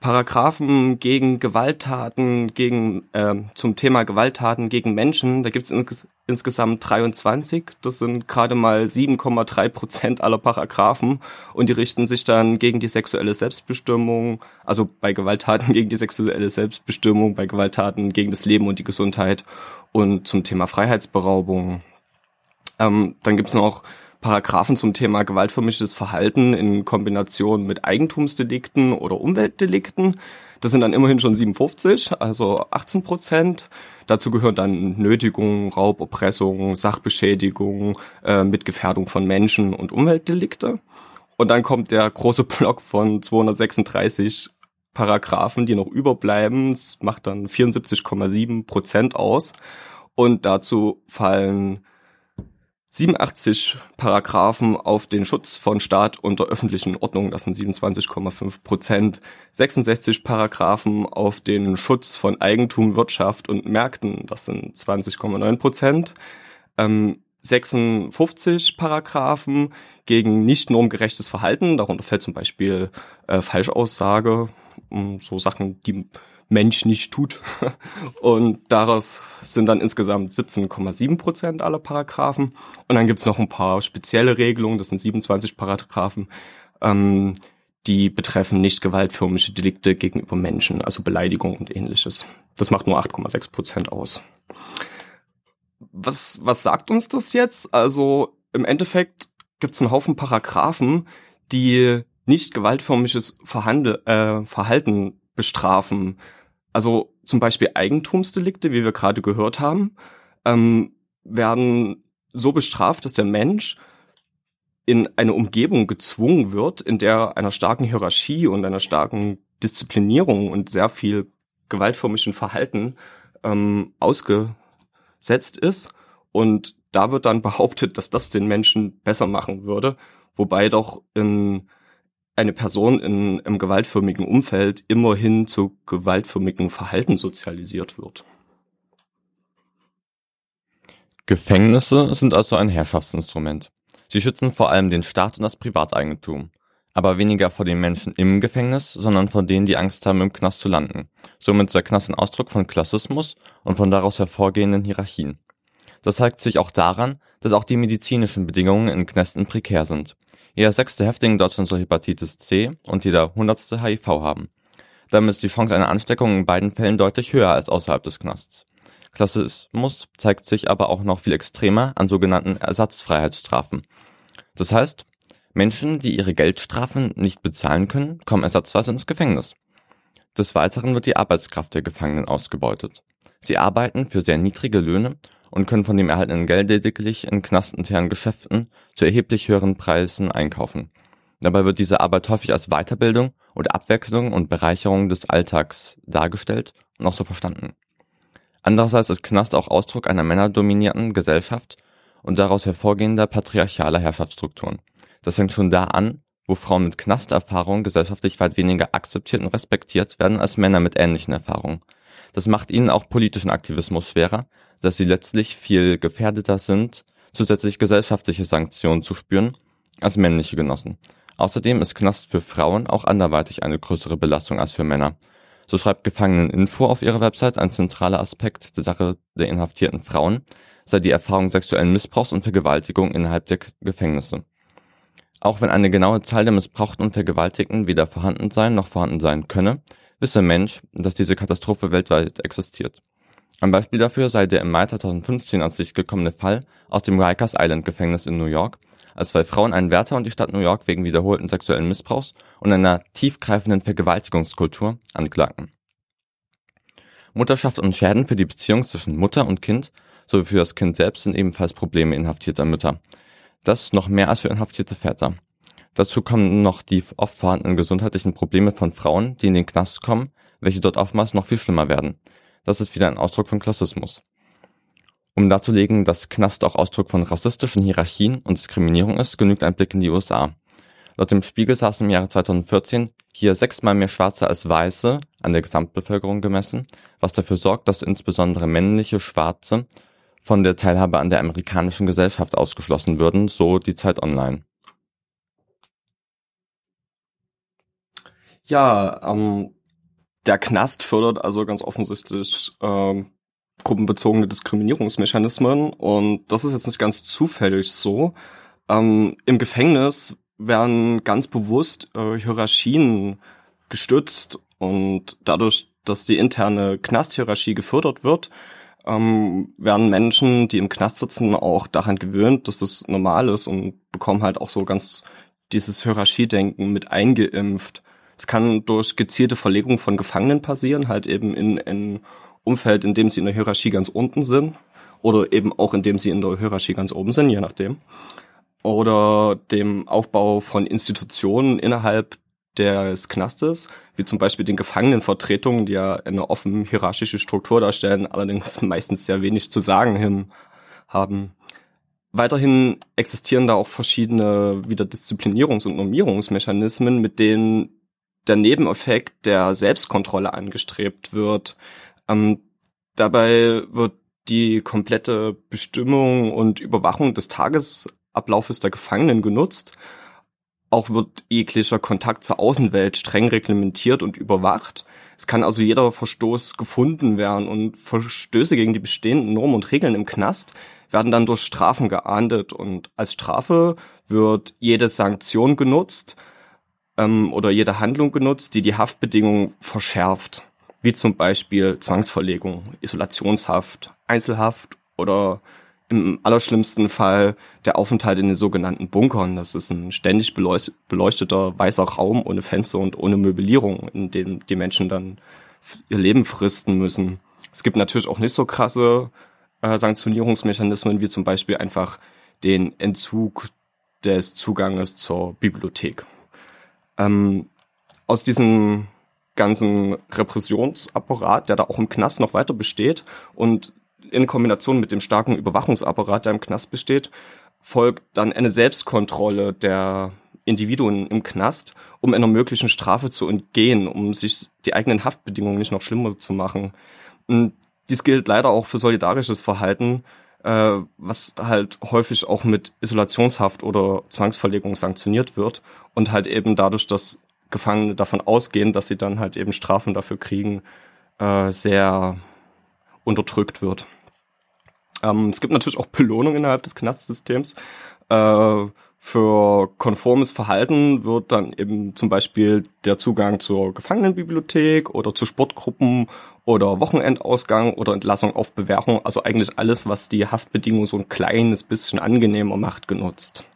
Paragraphen gegen Gewalttaten, gegen äh, zum Thema Gewalttaten gegen Menschen, da gibt es ins, insgesamt dreiundzwanzig. Das sind gerade mal sieben Komma drei Prozent aller Paragraphen und die richten sich dann gegen die sexuelle Selbstbestimmung, also bei Gewalttaten gegen die sexuelle Selbstbestimmung, bei Gewalttaten gegen das Leben und die Gesundheit und zum Thema Freiheitsberaubung. Ähm, dann gibt es noch Paragraphen zum Thema gewaltvermischtes Verhalten in Kombination mit Eigentumsdelikten oder Umweltdelikten. Das sind dann immerhin schon siebenundfünfzig, also achtzehn Prozent. Dazu gehören dann Nötigung, Raub, Erpressung, Sachbeschädigung äh, mit Gefährdung von Menschen und Umweltdelikte. Und dann kommt der große Block von zweihundertsechsunddreißig Paragraphen, die noch überbleiben. Das macht dann vierundsiebzig Komma sieben Prozent aus. Und dazu fallen siebenundachtzig Paragraphen auf den Schutz von Staat und der öffentlichen Ordnung, das sind siebenundzwanzig Komma fünf Prozent, sechsundsechzig Paragraphen auf den Schutz von Eigentum, Wirtschaft und Märkten, das sind zwanzig Komma neun Prozent, ähm, sechsundfünfzig Paragraphen gegen nicht normgerechtes Verhalten, darunter fällt zum Beispiel äh, Falschaussage, so Sachen, die Mensch nicht tut. Und daraus sind dann insgesamt siebzehn Komma sieben Prozent aller Paragraphen. Und dann gibt's noch ein paar spezielle Regelungen, das sind siebenundzwanzig Paragraphen, ähm, die betreffen nicht gewaltförmige Delikte gegenüber Menschen, also Beleidigung und ähnliches. Das macht nur acht Komma sechs Prozent aus. Was, was sagt uns das jetzt? Also im Endeffekt gibt's einen Haufen Paragraphen, die nicht gewaltförmiges Verhandel, äh, Verhalten bestrafen. Also zum Beispiel Eigentumsdelikte, wie wir gerade gehört haben, ähm, werden so bestraft, dass der Mensch in eine Umgebung gezwungen wird, in der einer starken Hierarchie und einer starken Disziplinierung und sehr viel gewaltförmigem Verhalten ähm, ausgesetzt ist. Und da wird dann behauptet, dass das den Menschen besser machen würde, wobei doch in eine Person in einem gewaltförmigen Umfeld immerhin zu gewaltförmigem Verhalten sozialisiert wird. Gefängnisse sind also ein Herrschaftsinstrument. Sie schützen vor allem den Staat und das Privateigentum. Aber weniger vor den Menschen im Gefängnis, sondern vor denen, die Angst haben, im Knast zu landen. Somit ist der Knast ein Ausdruck von Klassismus und von daraus hervorgehenden Hierarchien. Das zeigt sich auch daran, dass auch die medizinischen Bedingungen in Knästen prekär sind. Jeder sechste Häftling in Deutschland soll Hepatitis C und jeder hundertste H I V haben. Damit ist die Chance einer Ansteckung in beiden Fällen deutlich höher als außerhalb des Knasts. Klassismus zeigt sich aber auch noch viel extremer an sogenannten Ersatzfreiheitsstrafen. Das heißt, Menschen, die ihre Geldstrafen nicht bezahlen können, kommen ersatzweise ins Gefängnis. Des Weiteren wird die Arbeitskraft der Gefangenen ausgebeutet. Sie arbeiten für sehr niedrige Löhne und können von dem erhaltenen Geld lediglich in knastenternen Geschäften zu erheblich höheren Preisen einkaufen. Dabei wird diese Arbeit häufig als Weiterbildung oder Abwechslung und Bereicherung des Alltags dargestellt und auch so verstanden. Andererseits ist Knast auch Ausdruck einer männerdominierten Gesellschaft und daraus hervorgehender patriarchaler Herrschaftsstrukturen. Das fängt schon da an, wo Frauen mit Knasterfahrung gesellschaftlich weit weniger akzeptiert und respektiert werden als Männer mit ähnlichen Erfahrungen. Das macht ihnen auch politischen Aktivismus schwerer, dass sie letztlich viel gefährdeter sind, zusätzlich gesellschaftliche Sanktionen zu spüren, als männliche Genossen. Außerdem ist Knast für Frauen auch anderweitig eine größere Belastung als für Männer. So schreibt Gefangeneninfo auf ihrer Website, ein zentraler Aspekt der Sache der inhaftierten Frauen sei die Erfahrung sexuellen Missbrauchs und Vergewaltigung innerhalb der Gefängnisse. Auch wenn eine genaue Zahl der Missbrauchten und Vergewaltigten weder vorhanden sein noch vorhanden sein könne, wisse Mensch, dass diese Katastrophe weltweit existiert. Ein Beispiel dafür sei der im Mai zweitausendfünfzehn ans Licht gekommene Fall aus dem Rikers Island Gefängnis in New York, als zwei Frauen einen Wärter und die Stadt New York wegen wiederholten sexuellen Missbrauchs und einer tiefgreifenden Vergewaltigungskultur anklagten. Mutterschaft und Schäden für die Beziehung zwischen Mutter und Kind sowie für das Kind selbst sind ebenfalls Probleme inhaftierter Mütter. Das noch mehr als für inhaftierte Väter. Dazu kommen noch die oft vorhandenen gesundheitlichen Probleme von Frauen, die in den Knast kommen, welche dort oftmals noch viel schlimmer werden. Das ist wieder ein Ausdruck von Klassismus. Um darzulegen, dass Knast auch Ausdruck von rassistischen Hierarchien und Diskriminierung ist, genügt ein Blick in die U S A. Laut dem Spiegel saßen im Jahre zweitausendvierzehn hier sechsmal mehr Schwarze als Weiße an der Gesamtbevölkerung gemessen, was dafür sorgt, dass insbesondere männliche Schwarze von der Teilhabe an der amerikanischen Gesellschaft ausgeschlossen würden, so die Zeit Online. Ja, ähm, der Knast fördert also ganz offensichtlich äh, gruppenbezogene Diskriminierungsmechanismen und das ist jetzt nicht ganz zufällig so. Ähm, Im Gefängnis werden ganz bewusst äh, Hierarchien gestützt und dadurch, dass die interne Knasthierarchie gefördert wird, ähm, werden Menschen, die im Knast sitzen, auch daran gewöhnt, dass das normal ist und bekommen halt auch so ganz dieses Hierarchiedenken mit eingeimpft. Es kann durch gezielte Verlegung von Gefangenen passieren, halt eben in ein Umfeld, in dem sie in der Hierarchie ganz unten sind oder eben auch in dem sie in der Hierarchie ganz oben sind, je nachdem. Oder dem Aufbau von Institutionen innerhalb des Knastes, wie zum Beispiel den Gefangenenvertretungen, die ja eine offen hierarchische Struktur darstellen, allerdings meistens sehr wenig zu sagen hin haben. Weiterhin existieren da auch verschiedene wieder Disziplinierungs- und Normierungsmechanismen, mit denen der Nebeneffekt der Selbstkontrolle angestrebt wird. Ähm, dabei wird die komplette Bestimmung und Überwachung des Tagesablaufes der Gefangenen genutzt. Auch wird jeglicher Kontakt zur Außenwelt streng reglementiert und überwacht. Es kann also jeder Verstoß gefunden werden und Verstöße gegen die bestehenden Normen und Regeln im Knast werden dann durch Strafen geahndet und als Strafe wird jede Sanktion genutzt ähm, oder jede Handlung genutzt, die die Haftbedingungen verschärft, wie zum Beispiel Zwangsverlegung, Isolationshaft, Einzelhaft oder im allerschlimmsten Fall der Aufenthalt in den sogenannten Bunkern. Das ist ein ständig beleuchteter weißer Raum ohne Fenster und ohne Möblierung, in dem die Menschen dann ihr Leben fristen müssen. Es gibt natürlich auch nicht so krasse äh, Sanktionierungsmechanismen, wie zum Beispiel einfach den Entzug des Zuganges zur Bibliothek. Ähm, aus diesem ganzen Repressionsapparat, der da auch im Knast noch weiter besteht und in Kombination mit dem starken Überwachungsapparat, der im Knast besteht, folgt dann eine Selbstkontrolle der Individuen im Knast, um einer möglichen Strafe zu entgehen, um sich die eigenen Haftbedingungen nicht noch schlimmer zu machen. Und dies gilt leider auch für solidarisches Verhalten, äh, was halt häufig auch mit Isolationshaft oder Zwangsverlegung sanktioniert wird und halt eben dadurch, dass Gefangene davon ausgehen, dass sie dann halt eben Strafen dafür kriegen, äh, sehr unterdrückt wird. Ähm, es gibt natürlich auch Belohnungen innerhalb des Knastsystems. Äh, für konformes Verhalten wird dann eben zum Beispiel der Zugang zur Gefangenenbibliothek oder zu Sportgruppen oder Wochenendausgang oder Entlassung auf Bewährung, also eigentlich alles, was die Haftbedingungen so ein kleines bisschen angenehmer macht, genutzt.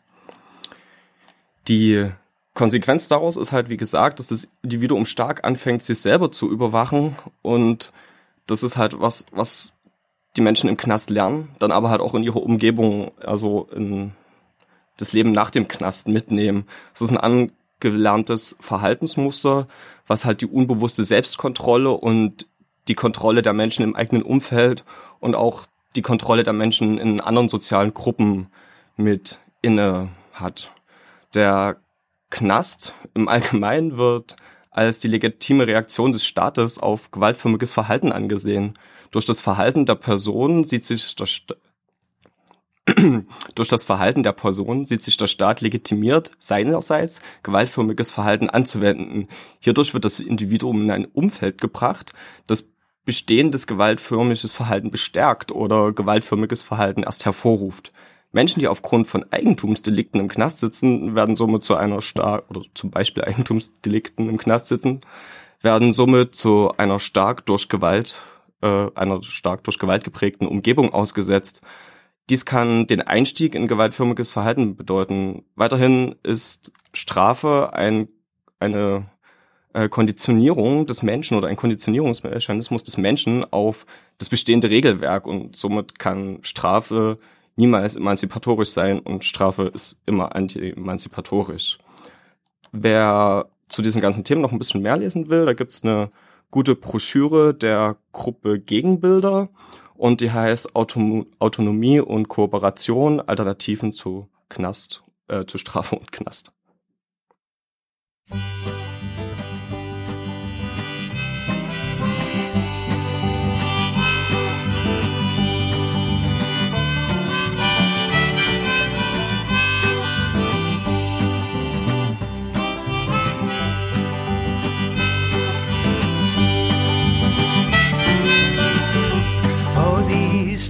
Die Konsequenz daraus ist halt, wie gesagt, dass das Individuum stark anfängt, sich selber zu überwachen und das ist halt was, was die Menschen im Knast lernen, dann aber halt auch in ihrer Umgebung, also in das Leben nach dem Knast mitnehmen. Es ist ein angelerntes Verhaltensmuster, was halt die unbewusste Selbstkontrolle und die Kontrolle der Menschen im eigenen Umfeld und auch die Kontrolle der Menschen in anderen sozialen Gruppen mit inne hat. Der Knast im Allgemeinen wird als die legitime Reaktion des Staates auf gewaltförmiges Verhalten angesehen. Durch das Verhalten der Person sieht sich der Sta- Durch das Verhalten der Person sieht sich der Staat legitimiert, seinerseits gewaltförmiges Verhalten anzuwenden. Hierdurch wird das Individuum in ein Umfeld gebracht, das bestehendes gewaltförmiges Verhalten bestärkt oder gewaltförmiges Verhalten erst hervorruft. Menschen, die aufgrund von Eigentumsdelikten im Knast sitzen, werden somit zu einer stark, oder zum Beispiel Eigentumsdelikten im Knast sitzen, werden somit zu einer stark durch Gewalt, äh, einer stark durch Gewalt geprägten Umgebung ausgesetzt. Dies kann den Einstieg in gewaltförmiges Verhalten bedeuten. Weiterhin ist Strafe ein, eine äh, Konditionierung des Menschen oder ein Konditionierungsmechanismus des Menschen auf das bestehende Regelwerk und somit kann Strafe niemals emanzipatorisch sein und Strafe ist immer anti-emanzipatorisch. Wer zu diesen ganzen Themen noch ein bisschen mehr lesen will, da gibt's eine gute Broschüre der Gruppe Gegenbilder und die heißt Auto- Autonomie und Kooperation, Alternativen zu Knast, äh, zu Strafe und Knast.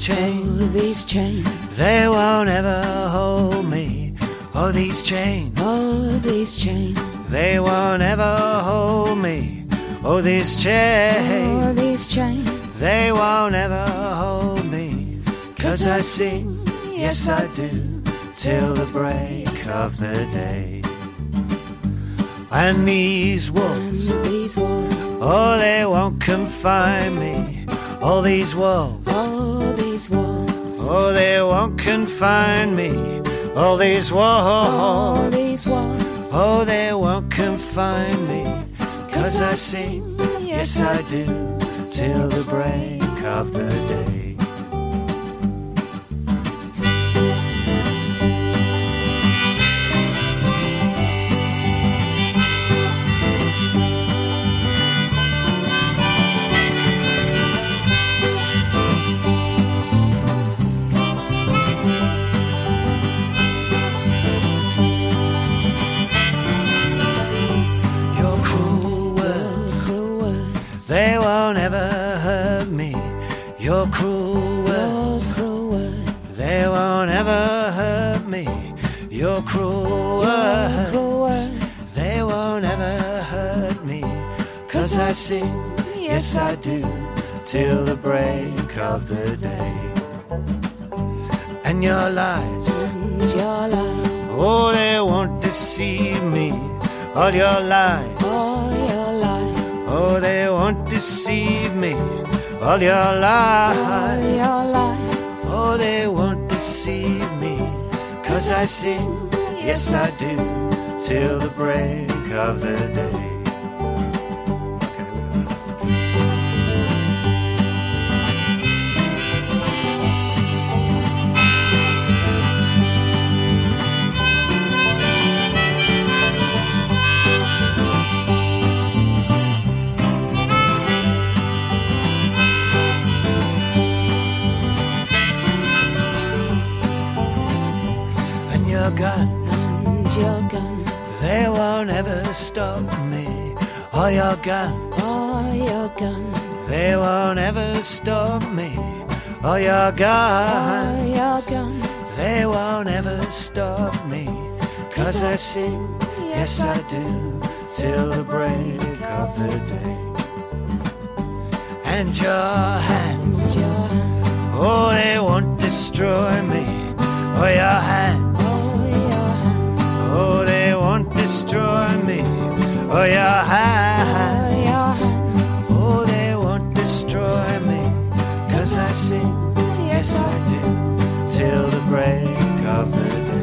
chains, Oh, these chains. they won't ever hold me. Oh, these chains, Oh, these chains. they won't ever hold me. Oh, these chains, Oh, these chains. they won't ever hold me. 'Cause I sing, yes I do, till the break of the day. And these walls, And these walls. oh, they won't confine me. All these walls, Oh, these walls. oh, they won't confine me. All these Oh, walls, these walls. oh, they won't confine me. 'Cause I sing, yes I do, till the break of the day. Your cruel words, Cruel words. they won't ever hurt me. Your cruel Oh, words, cruel words. they won't ever hurt me. Your cruel Oh, cruel words, words. they won't ever hurt me. 'Cause I sing, yes I do, till the break of the day. And your lies, And your lies. oh, they won't deceive me. All your lies, All your lies. oh, they won't deceive me. All your All lies, your lies. oh, they won't deceive me. 'Cause I sing, yes I do, till the break of the day. And your guns, And your guns. they won't ever stop me. All your guns, All your guns. they won't ever stop me. All your All guns, your guns. they won't ever stop me. 'Cause I sing, yes I do, till the break of the day. And your hands, And your hands. oh, they won't destroy me. Oh, your hands, Oh, your hands. oh, they won't destroy me. Oh, your hands, Oh, your hands. oh, they won't destroy me. 'Cause I sing, yes I do, till the break of the day.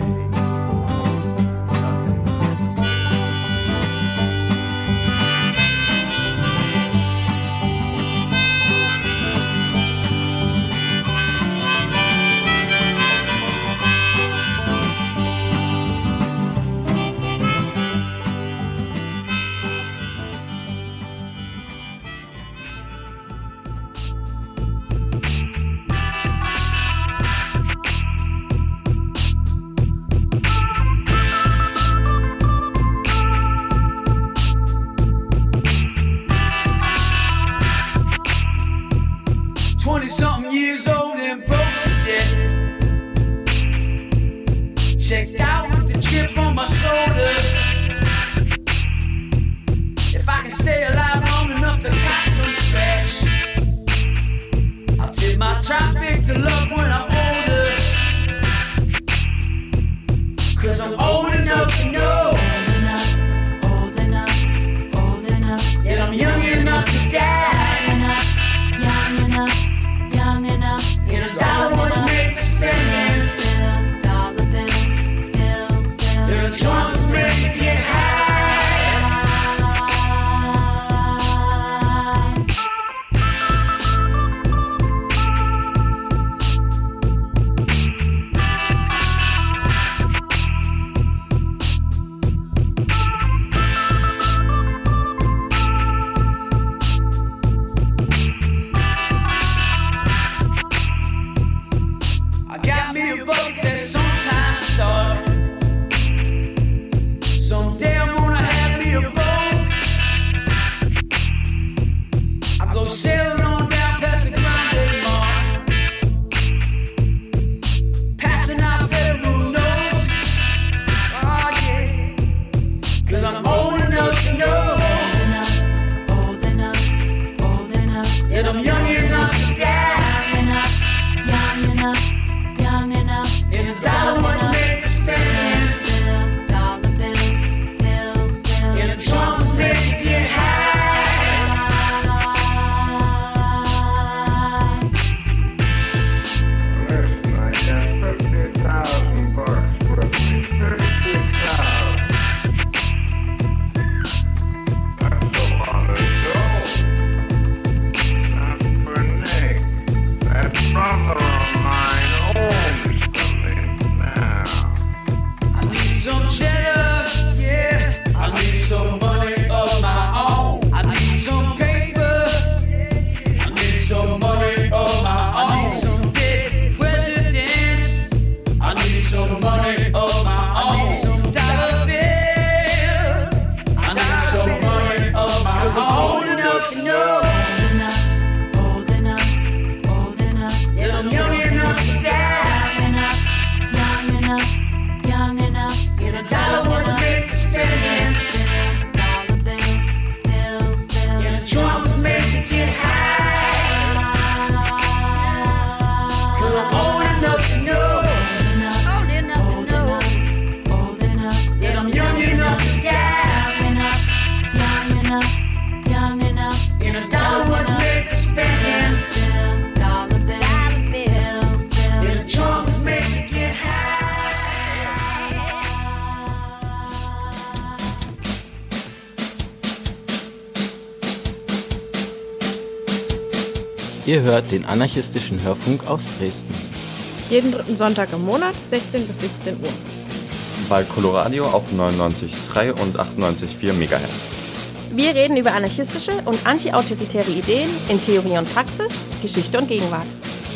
Ihr hört den anarchistischen Hörfunk aus Dresden. Jeden dritten Sonntag im Monat, sechzehn bis siebzehn Uhr. Bei Coloradio auf neunundneunzig Komma drei und achtundneunzig Komma vier Megahertz. Wir reden über anarchistische und antiautoritäre Ideen in Theorie und Praxis, Geschichte und Gegenwart.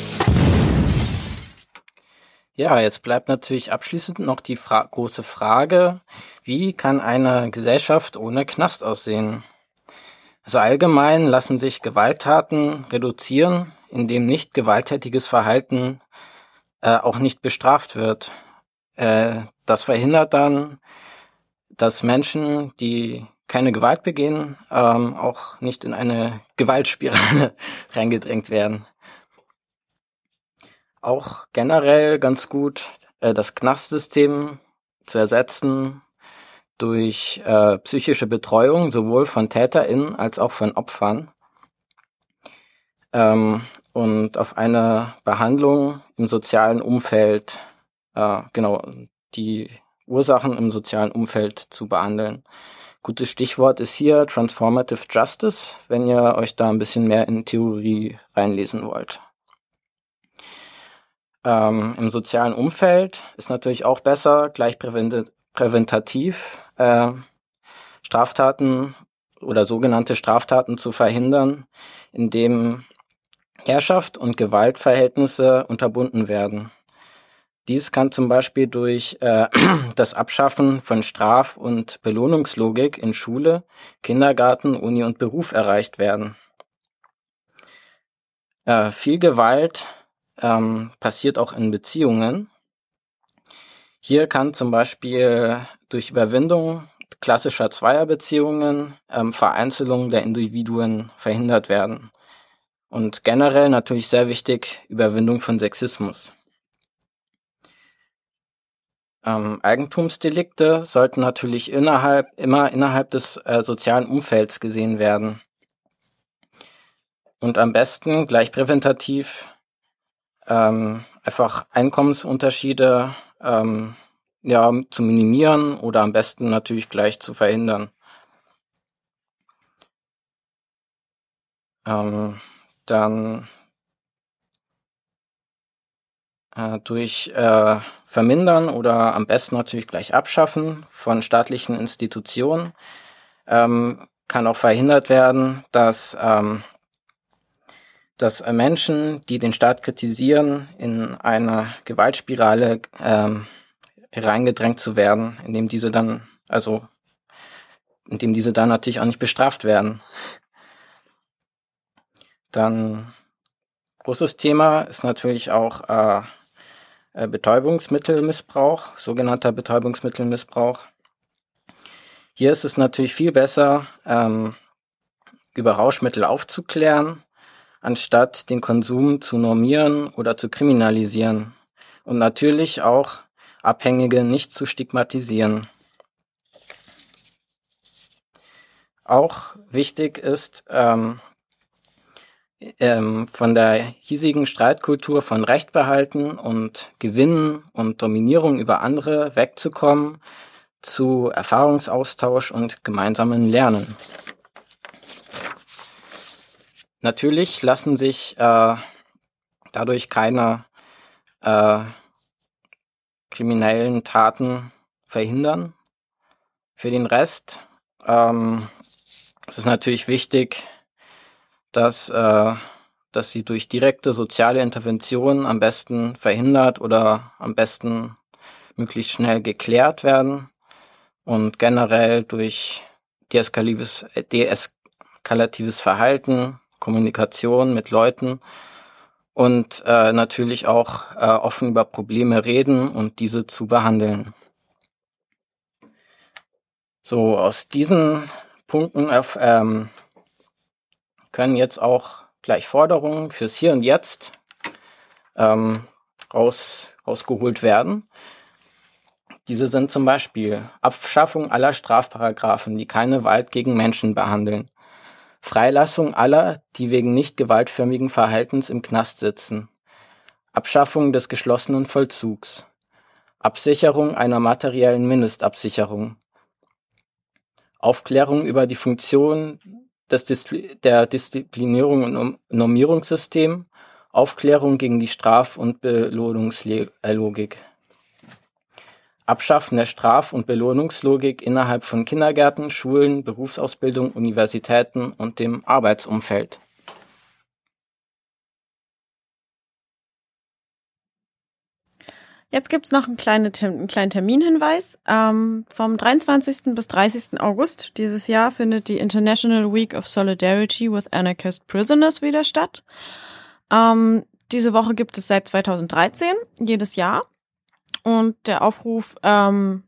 Ja, jetzt bleibt natürlich abschließend noch die Fra- große Frage, wie kann eine Gesellschaft ohne Knast aussehen? Also allgemein lassen sich Gewalttaten reduzieren, indem nicht gewalttätiges Verhalten äh, auch nicht bestraft wird. Äh, das verhindert dann, dass Menschen, die keine Gewalt begehen, ähm, auch nicht in eine Gewaltspirale reingedrängt werden. Auch generell ganz gut, äh, das Knastsystem zu ersetzen durch äh, psychische Betreuung, sowohl von TäterInnen als auch von Opfern. Ähm, und auf eine Behandlung im sozialen Umfeld, äh, genau, die Ursachen im sozialen Umfeld zu behandeln. Gutes Stichwort ist hier Transformative Justice, wenn ihr euch da ein bisschen mehr in Theorie reinlesen wollt. Ähm, im sozialen Umfeld ist natürlich auch besser, gleich prävent- präventativ äh, Straftaten oder sogenannte Straftaten zu verhindern, indem Herrschaft und Gewaltverhältnisse unterbunden werden. Dies kann zum Beispiel durch äh, das Abschaffen von Straf- und Belohnungslogik in Schule, Kindergarten, Uni und Beruf erreicht werden. Äh, viel Gewalt ähm, passiert auch in Beziehungen. Hier kann zum Beispiel durch Überwindung klassischer Zweierbeziehungen ähm, Vereinzelung der Individuen verhindert werden. Und generell natürlich sehr wichtig, Überwindung von Sexismus. Ähm, Eigentumsdelikte sollten natürlich innerhalb, immer innerhalb des äh, sozialen Umfelds gesehen werden. Und am besten gleich präventativ ähm, einfach Einkommensunterschiede ähm, ja, zu minimieren oder am besten natürlich gleich zu verhindern. Ähm, dann äh, durch äh, Vermindern oder am besten natürlich gleich Abschaffen von staatlichen Institutionen ähm, kann auch verhindert werden, dass ähm, dass Menschen, die den Staat kritisieren, in eine Gewaltspirale ähm, hereingedrängt zu werden, indem diese dann, also indem diese dann natürlich auch nicht bestraft werden. Dann großes Thema ist natürlich auch äh, Betäubungsmittelmissbrauch, sogenannter Betäubungsmittelmissbrauch. Hier ist es natürlich viel besser, ähm, über Rauschmittel aufzuklären, anstatt den Konsum zu normieren oder zu kriminalisieren. Und natürlich auch Abhängige nicht zu stigmatisieren. Auch wichtig ist, ähm, ähm, von der hiesigen Streitkultur von Recht behalten und Gewinnen und Dominierung über andere wegzukommen, zu Erfahrungsaustausch und gemeinsamen Lernen. Natürlich lassen sich äh, dadurch keine äh, kriminellen Taten verhindern. Für den Rest ähm, ist es natürlich wichtig, dass, äh, dass sie durch direkte soziale Intervention am besten verhindert oder am besten möglichst schnell geklärt werden und generell durch deeskalatives, deeskalatives Verhalten, Kommunikation mit Leuten und äh, natürlich auch äh, offen über Probleme reden und diese zu behandeln. So, aus diesen Punkten auf, ähm, können jetzt auch gleich Forderungen fürs Hier und Jetzt ähm, raus, rausgeholt werden. Diese sind zum Beispiel Abschaffung aller Strafparagraphen, die keine Gewalt gegen Menschen behandeln. Freilassung aller, die wegen nicht gewaltförmigen Verhaltens im Knast sitzen. Abschaffung des geschlossenen Vollzugs. Absicherung einer materiellen Mindestabsicherung. Aufklärung über die Funktion das Dis- der Disziplinierung und Normierungssystem, Aufklärung gegen die Straf- und Belohnungslogik. Abschaffen der Straf- und Belohnungslogik innerhalb von Kindergärten, Schulen, Berufsausbildung, Universitäten und dem Arbeitsumfeld. Jetzt gibt's noch einen kleinen, einen kleinen Terminhinweis. Ähm, vom dreiundzwanzigsten bis dreißigsten August dieses Jahr findet die International Week of Solidarity with Anarchist Prisoners wieder statt. Ähm, diese Woche gibt es seit zweitausenddreizehn, jedes Jahr. Und der Aufruf ähm,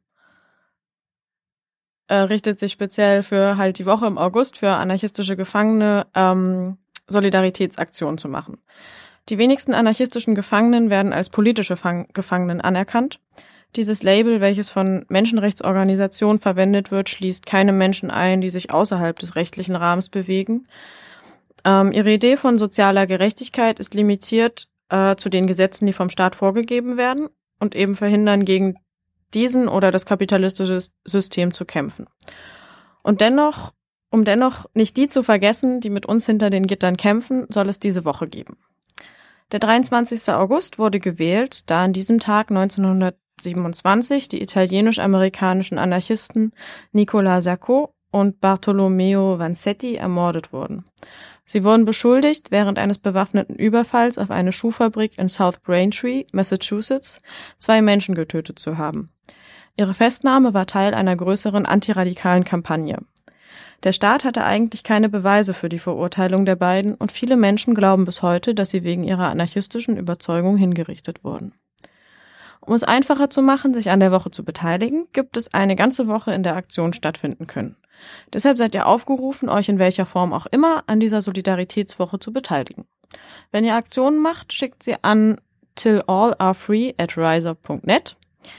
äh, richtet sich speziell für halt die Woche im August für anarchistische Gefangene ähm, Solidaritätsaktionen zu machen. Die wenigsten anarchistischen Gefangenen werden als politische Fang- Gefangenen anerkannt. Dieses Label, welches von Menschenrechtsorganisationen verwendet wird, schließt keine Menschen ein, die sich außerhalb des rechtlichen Rahmens bewegen. Ähm, ihre Idee von sozialer Gerechtigkeit ist limitiert äh, zu den Gesetzen, die vom Staat vorgegeben werden und eben verhindern, gegen diesen oder das kapitalistische System zu kämpfen. Und dennoch, um dennoch nicht die zu vergessen, die mit uns hinter den Gittern kämpfen, soll es diese Woche geben. Der dreiundzwanzigsten August wurde gewählt, da an diesem Tag neunzehnhundertsiebenundzwanzig die italienisch-amerikanischen Anarchisten Nicola Sacco und Bartolomeo Vanzetti ermordet wurden. Sie wurden beschuldigt, während eines bewaffneten Überfalls auf eine Schuhfabrik in South Braintree, Massachusetts, zwei Menschen getötet zu haben. Ihre Festnahme war Teil einer größeren antiradikalen Kampagne. Der Staat hatte eigentlich keine Beweise für die Verurteilung der beiden und viele Menschen glauben bis heute, dass sie wegen ihrer anarchistischen Überzeugung hingerichtet wurden. Um es einfacher zu machen, sich an der Woche zu beteiligen, gibt es eine ganze Woche, in der Aktionen stattfinden können. Deshalb seid ihr aufgerufen, euch in welcher Form auch immer an dieser Solidaritätswoche zu beteiligen. Wenn ihr Aktionen macht, schickt sie an till all are free at riser punkt net.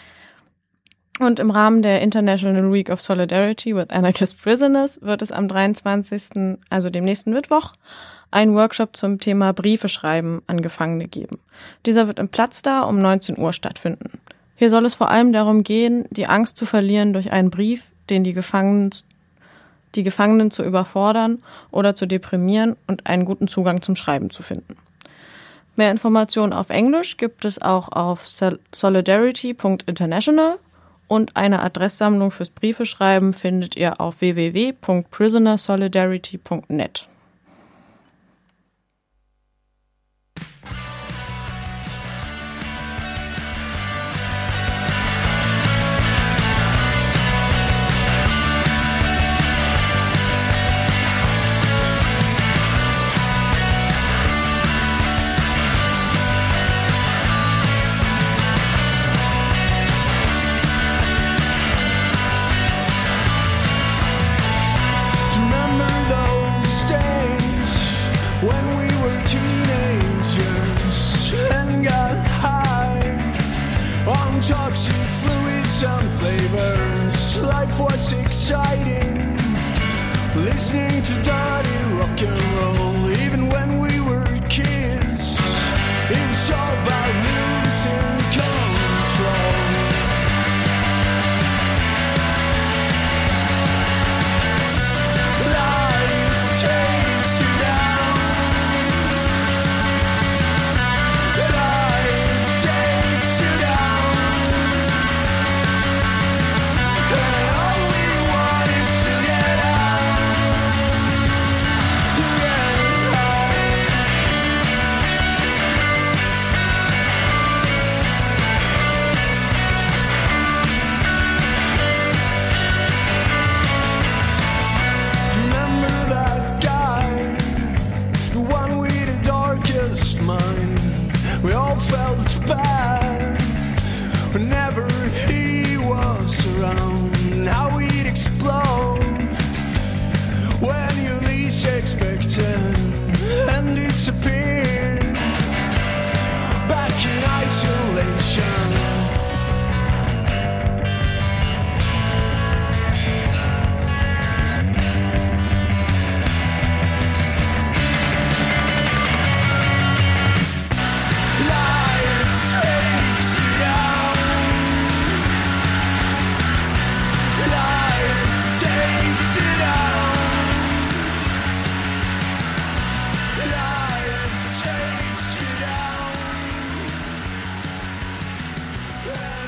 Und im Rahmen der International Week of Solidarity with Anarchist Prisoners wird es am dreiundzwanzigsten, also dem nächsten Mittwoch, einen Workshop zum Thema Briefe schreiben an Gefangene geben. Dieser wird im Platzdar um neunzehn Uhr stattfinden. Hier soll es vor allem darum gehen, die Angst zu verlieren durch einen Brief, den die Gefangenen, die Gefangenen zu überfordern oder zu deprimieren und einen guten Zugang zum Schreiben zu finden. Mehr Informationen auf Englisch gibt es auch auf solidarity punkt international. Und eine Adresssammlung fürs Briefeschreiben findet ihr auf w w w punkt prisoner solidarity punkt net. Toxic fluids and flavors, life was exciting. Listening to dirty rock and roll, even when we were kids. It was all about losing control. Life takes you down. Life takes you down. We all felt bad whenever he was around. How we'd explode when you least expected and disappeared back in isolation. ground.